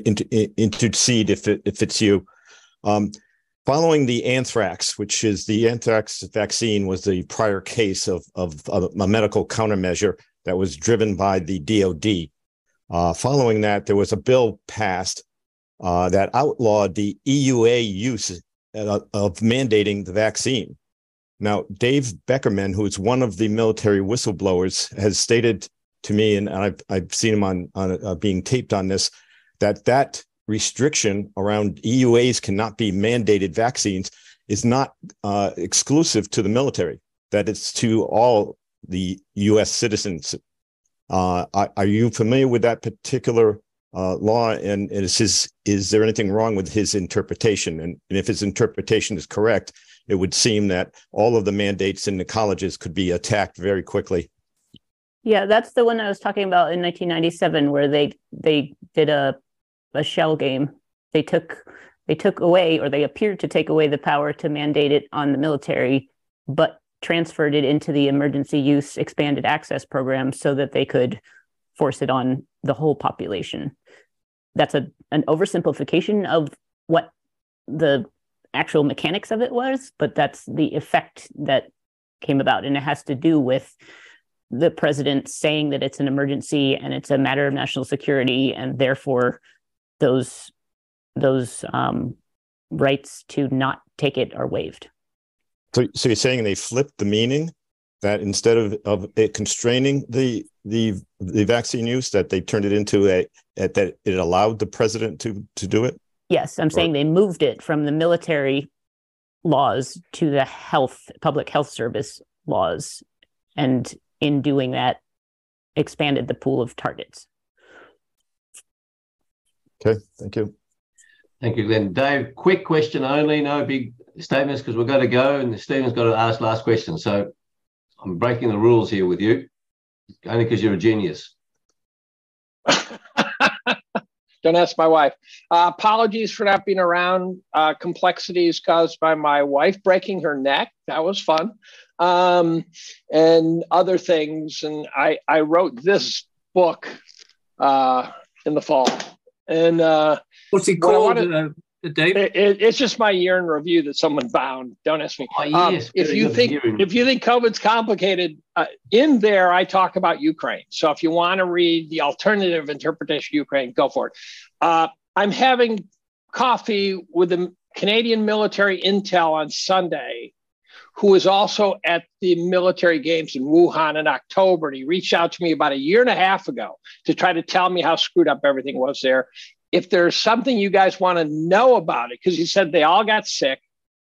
intercede if it, if it's you. Um, Following the anthrax, which is the anthrax vaccine, was the prior case of, of, of a medical countermeasure that was driven by the D O D. Uh, following that, there was a bill passed uh, that outlawed the E U A use of, of mandating the vaccine. Now, Dave Beckerman, who is one of the military whistleblowers, has stated to me, and I've, I've seen him on, on uh, being taped on this, that that restriction around E U As cannot be mandated vaccines is not uh, exclusive to the military, that it's to all the U S citizens. Uh, are, are you familiar with that particular uh, law? And, and is, his, is there anything wrong with his interpretation? And, and if his interpretation is correct, it would seem that all of the mandates in the colleges could be attacked very quickly. Yeah, that's the one I was talking about in nineteen ninety-seven, where they they did a a shell game. They took they took away, or they appeared to take away, the power to mandate it on the military, but transferred it into the emergency use expanded access program so that they could force it on the whole population. That's a an oversimplification of what the actual mechanics of it was, but that's the effect that came about. And it has to do with the president saying that it's an emergency and it's a matter of national security, and therefore those those um, rights to not take it are waived. So, so you're saying they flipped the meaning, that instead of, of it constraining the the the vaccine use, that they turned it into a, a that it allowed the president to to do it? Yes, I'm or, saying they moved it from the military laws to the health public health service laws, and in doing that, expanded the pool of targets. Okay, thank you. Thank you, Glenn. Dave, quick question only, no big statements, because we've got to go, and Stephen's got to ask last question. So I'm breaking the rules here with you, only because you're a genius. Don't ask my wife. Uh, apologies for not being around. Uh, complexities caused by my wife breaking her neck. That was fun. um, and other things. And I, I wrote this book uh, in the fall. And uh, what's it called, wanted, uh, Dave? It, it, it's just my year in review that someone found. Don't ask me. Oh, yes, um, if you think if you think COVID's complicated, uh, in there I talk about Ukraine. So if you want to read the alternative interpretation of Ukraine, go for it. Uh, I'm having coffee with the Canadian military intel on Sunday, who was also at the military games in Wuhan in October. And he reached out to me about a year and a half ago to try to tell me how screwed up everything was there. If there's something you guys want to know about it, because he said they all got sick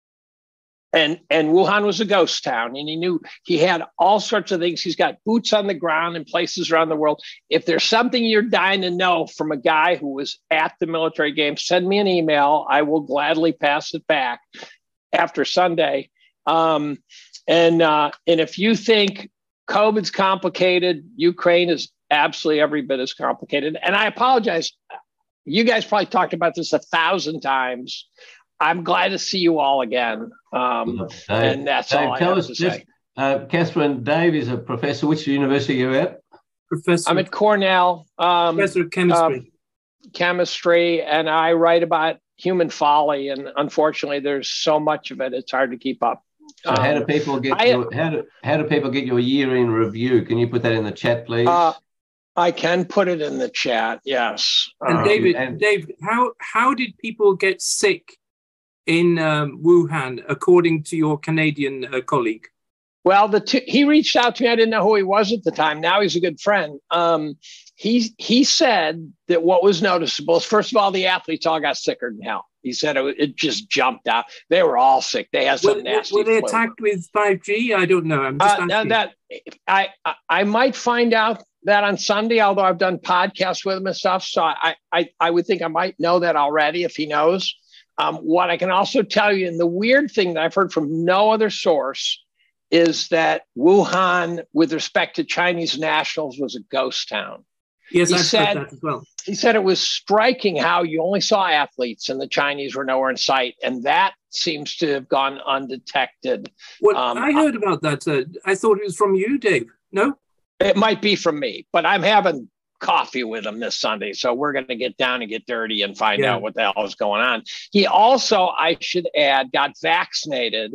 and, and Wuhan was a ghost town, and he knew he had all sorts of things. He's got boots on the ground in places around the world. If there's something you're dying to know from a guy who was at the military games, send me an email. I will gladly pass it back after Sunday. Um, and, uh, and if you think COVID's complicated, Ukraine is absolutely every bit as complicated. And I apologize. You guys probably talked about this a thousand times. I'm glad to see you all again. Um, Dave, and that's Dave, all I tell have us to just, say. Uh, Catherine, Dave is a professor. Which university are you at? Professor. I'm at Cornell. Um, Professor of chemistry. Um, chemistry, and I write about human folly. And unfortunately, there's so much of it; it's hard to keep up. So how do people get I, your, how do how do people get your year in review? Can you put that in the chat, please? Uh, I can put it in the chat. Yes. And um, David, and, Dave, how how did people get sick in um, Wuhan, according to your Canadian uh, colleague? Well, the two, he reached out to me. I didn't know who he was at the time. Now he's a good friend. Um, he he said that what was noticeable is, first of all, the athletes all got sicker than hell. He said it, it just jumped out. They were all sick. They had some were, nasty. Were they flu. attacked with five G? I don't know. I'm just uh, asking. that I I might find out that on Sunday, although I've done podcasts with him and stuff. So I I I would think I might know that already if he knows. Um, what I can also tell you, and the weird thing that I've heard from no other source, is that Wuhan, with respect to Chinese nationals, was a ghost town. Yes, he I've said, heard that as well. He said it was striking how you only saw athletes and the Chinese were nowhere in sight. And that seems to have gone undetected. Well, um, I heard about that. Uh, I thought it was from you, Dave. No? It might be from me, but I'm having coffee with him this Sunday. So we're going to get down and get dirty and find Yeah. out what the hell is going on. He also, I should add, got vaccinated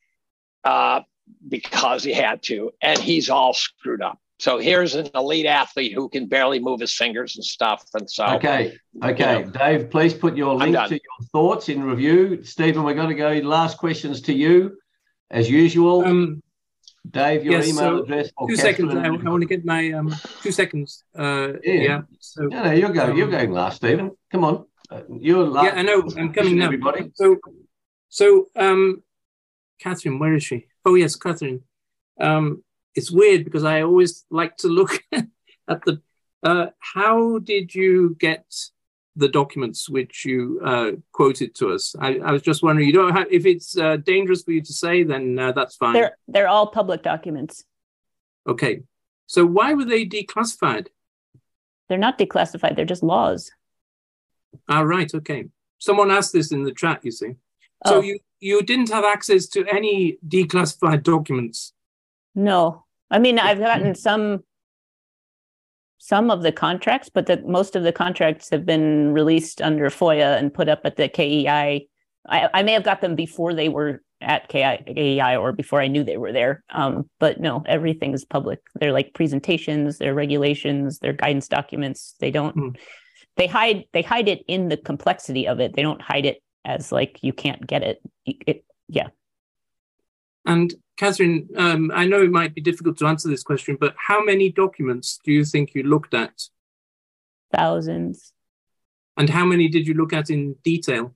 uh, because he had to, and he's all screwed up. So here's an elite athlete who can barely move his fingers and stuff. And so, okay, okay, you know, Dave, please put your link to your thoughts in review. Stephen, we're going to go last questions to you, as usual. Um, Dave, your yes, email so address. Two seconds. I, I want to get my um, two seconds. Uh, Yeah. yeah. So No, no, you're going. um, You're going last, Stephen. Come on, uh, you're last. Yeah, I know. I'm coming now. Everybody. So, so, um, Catherine, where is she? Oh, yes, Catherine. Um, it's weird because I always like to look at the. Uh, how did you get the documents which you uh, quoted to us? I, I was just wondering. You don't have, if it's uh, dangerous for you to say, then uh, that's fine. They're they're all public documents. Okay. So why were they declassified? They're not declassified. They're just laws. Ah, right. Okay. Someone asked this in the chat, you see. So Oh. you, you didn't have access to any declassified documents? No, I mean I've gotten some some of the contracts, but the most of the contracts have been released under FOIA and put up at the K E I. I, I may have got them before they were at K E I or before I knew they were there. Um, but no, everything is public. They're like presentations, they're regulations, they're guidance documents. They don't. Hmm. They hide. They hide it in the complexity of it. They don't hide it as like you can't get it. it yeah. And Catherine, um, I know it might be difficult to answer this question, but how many documents do you think you looked at? Thousands. And how many did you look at in detail?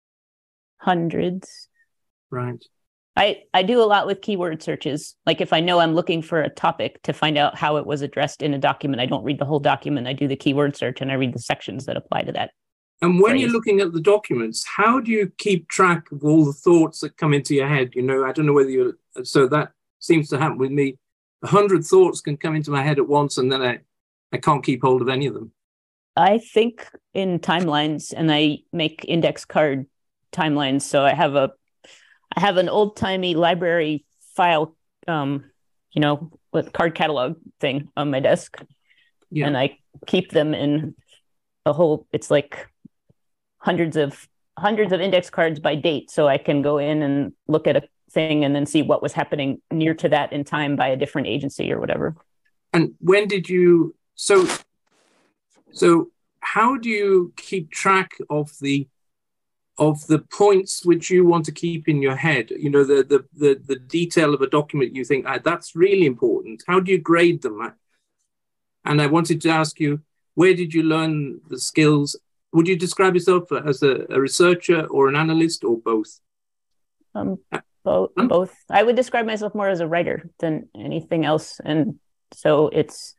Hundreds. Right. I, I do a lot with keyword searches. Like if I know I'm looking for a topic to find out how it was addressed in a document, I don't read the whole document. I do the keyword search and I read the sections that apply to that. And when phrase. you're looking at the documents, how do you keep track of all the thoughts that come into your head? You know, I don't know whether you're, so that seems to happen with me. A hundred thoughts can come into my head at once and then I, I can't keep hold of any of them. I think in timelines and I make index card timelines. So I have a, I have an old timey library file um, you know, with card catalog thing on my desk. Yeah. And I keep them in a whole, it's like hundreds of hundreds of index cards by date. So I can go in and look at a thing and then see what was happening near to that in time by a different agency or whatever. And when did you, so, so how do you keep track of the, of the points which you want to keep in your head? You know, the, the, the, the detail of a document you think, ah, that's really important. How do you grade them? And I wanted to ask you, where did you learn the skills? Would you describe yourself as a, a researcher or an analyst or both? Um, both, um, both. I would describe myself more as a writer than anything else. And so it's,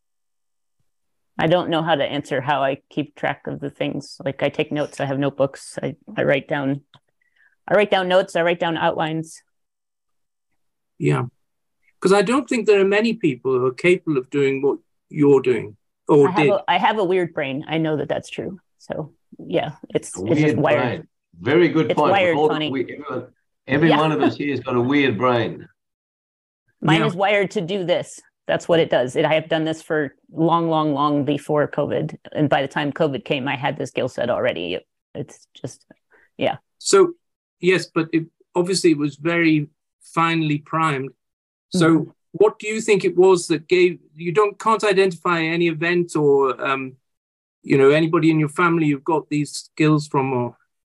I don't know how to answer how I keep track of the things. Like I take notes, I have notebooks, I, I write down, I write down notes, I write down outlines. Yeah. Because I don't think there are many people who are capable of doing what you're doing. Or I have, did. a, I have a weird brain. I know that that's true. So yeah, it's, A it's just weird wired. brain. Very good It's point. wired All- funny. we- everyone every Yeah. one of us here has got a weird brain. Mine Yeah. is wired to do this. That's what it does. It, I have done this for long, long, long before COVID. And by the time COVID came, I had the skill set already. It, it's just, yeah. So, yes, but it, obviously it was very finely primed. So Mhm. what do you think it was that gave, you don't, can't identify any event or, um, you know, anybody in your family you've got these skills from or?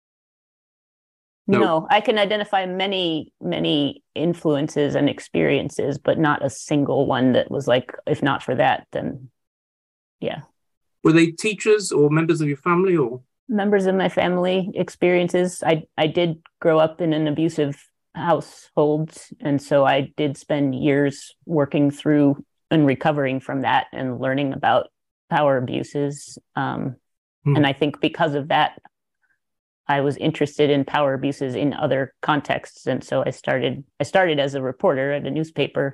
No. No. I can identify many, many influences and experiences, but not a single one that was like, if not for that, then yeah. Were they teachers or members of your family or? Members of my family experiences. I, I did grow up in an abusive household. And so I did spend years working through and recovering from that and learning about power abuses. Um, Hmm. And I think because of that, I was interested in power abuses in other contexts. And so I started, I started as a reporter at a newspaper,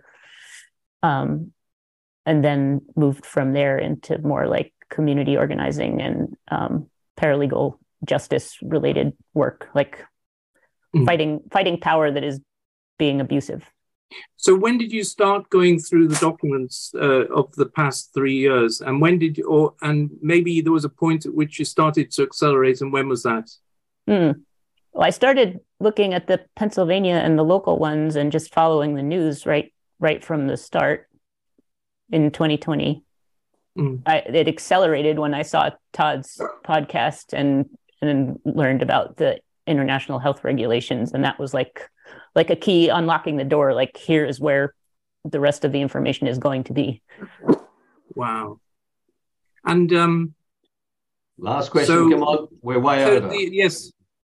um, and then moved from there into more like community organizing and um, paralegal justice related work, like Hmm. fighting, fighting power that is being abusive. So when did you start going through the documents uh, of the past three years? And when did you, or, and maybe there was a point at which you started to accelerate, and when was that? Mm. Well, I started looking at the Pennsylvania and the local ones and just following the news right, right from the start in twenty twenty. Mm. I, it accelerated when I saw Todd's podcast and and learned about the international health regulations, and that was like like a key unlocking the door. Like, here is where the rest of the information is going to be. Wow. And um, last question, so, come on, we're way so over. The, yes.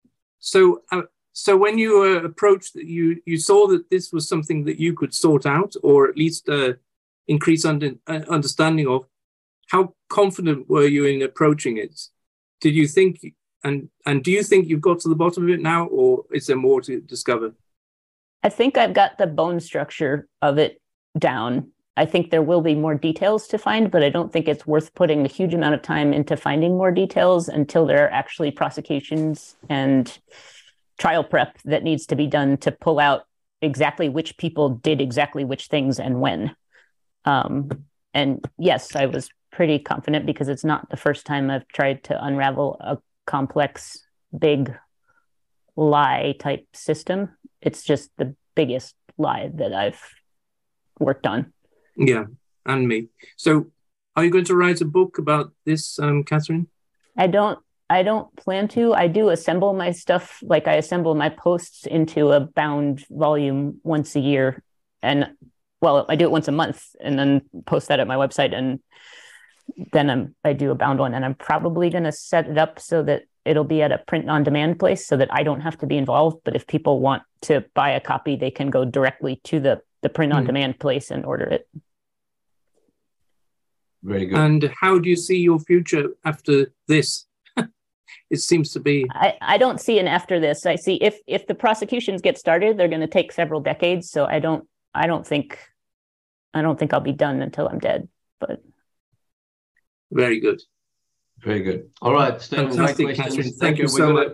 So, uh, so when you were approached, you you saw that this was something that you could sort out, or at least uh, increase under, uh, understanding of. How confident were you in approaching it? Did you think, and and do you think you've got to the bottom of it now, or is there more to discover? I think I've got the bone structure of it down. I think there will be more details to find, but I don't think it's worth putting a huge amount of time into finding more details until there are actually prosecutions and trial prep that needs to be done to pull out exactly which people did exactly which things and when. Um, and yes, I was pretty confident because it's not the first time I've tried to unravel a complex, big lie type system. It's just the biggest lie that I've worked on. Yeah, and me. So are you going to write a book about this, um, Catherine? I don't, I don't plan to. I do assemble my stuff, like I assemble my posts into a bound volume once a year. And well, I do it once a month and then post that at my website. And then I'm, I do a bound one, and I'm probably going to set it up so that it'll be at a print on demand place so that I don't have to be involved. But if people want to buy a copy, they can go directly to the, the print on demand place and order it. Very good. And how do you see your future after this? It seems to be. I, I don't see an after this. I see if if the prosecutions get started, they're going to take several decades. So I don't I don't think I don't think I'll be done until I'm dead. But very good. Very good. All right, Stephen. Fantastic, Great Catherine. questions. Thank you We're so gonna, much.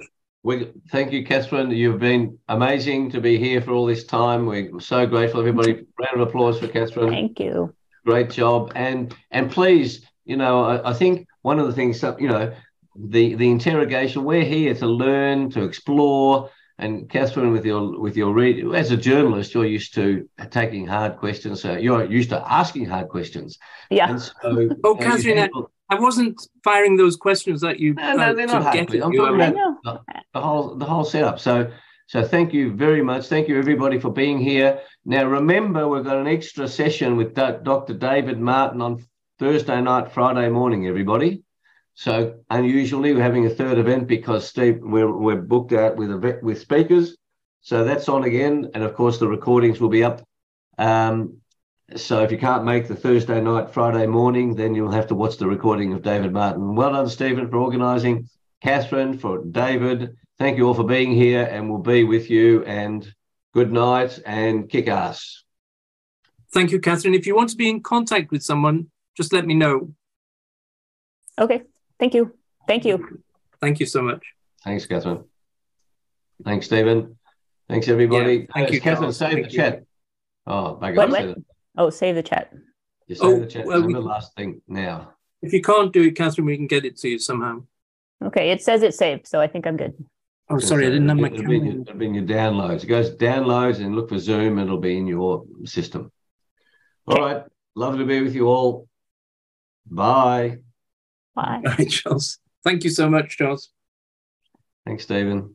we thank you, Catherine. You've been amazing to be here for all this time. We're so grateful. Everybody, round of applause for Catherine. Thank you. Great job. And and please, you know, I, I think one of the things, you know, the the interrogation. We're here to learn, to explore. And Catherine, with your with your read, as a journalist, you're used to taking hard questions. So you're used to asking hard questions. Yeah. And so, oh, Catherine, I, I wasn't firing those questions at you. No, no, they're uh, not hard. I'm you. talking about the, the whole the whole setup. So, so thank you very much. Thank you everybody for being here. Now, remember, we've got an extra session with Doctor David Martin on Thursday night, Friday morning. Everybody. So unusually, we're having a third event because Steve, we're we're booked out with a with speakers. So that's on again, and of course the recordings will be up. Um, so if you can't make the Thursday night, Friday morning, then you'll have to watch the recording of David Martin. Well done, Stephen, for organising. Catherine, for David. Thank you all for being here, and we'll be with you. And good night, and kick ass. Thank you, Catherine. If you want to be in contact with someone, just let me know. Okay. Thank you. Thank you. Thank you so much. Thanks, Catherine. Thanks, Stephen. Thanks, everybody. Yeah, thank uh, you, Catherine, Charles. save Thank the you. chat. Oh, my What, God. what? Oh, save the chat. You save Oh, the chat. well, Save we- the last thing now. If you can't do it, Catherine, we can get it to you somehow. Okay, it says it's saved, so I think I'm good. Oh, sorry, I didn't have my It'll be, camera. in your, it'll be in your downloads. It goes downloads and look for Zoom. It'll be in your system. All right. Lovely to be with you all. Bye. Bye. All right, Charles. Thank you so much, Charles. Thanks, Stephen.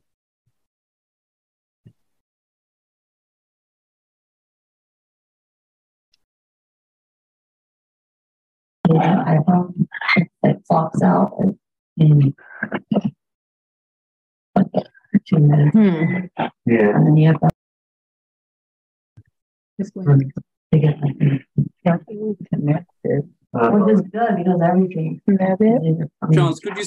Yeah, I um, it clocks out in two minutes. Hmm. Yeah. And then you have to just to get like connected. Which is good because everything. Charles, could you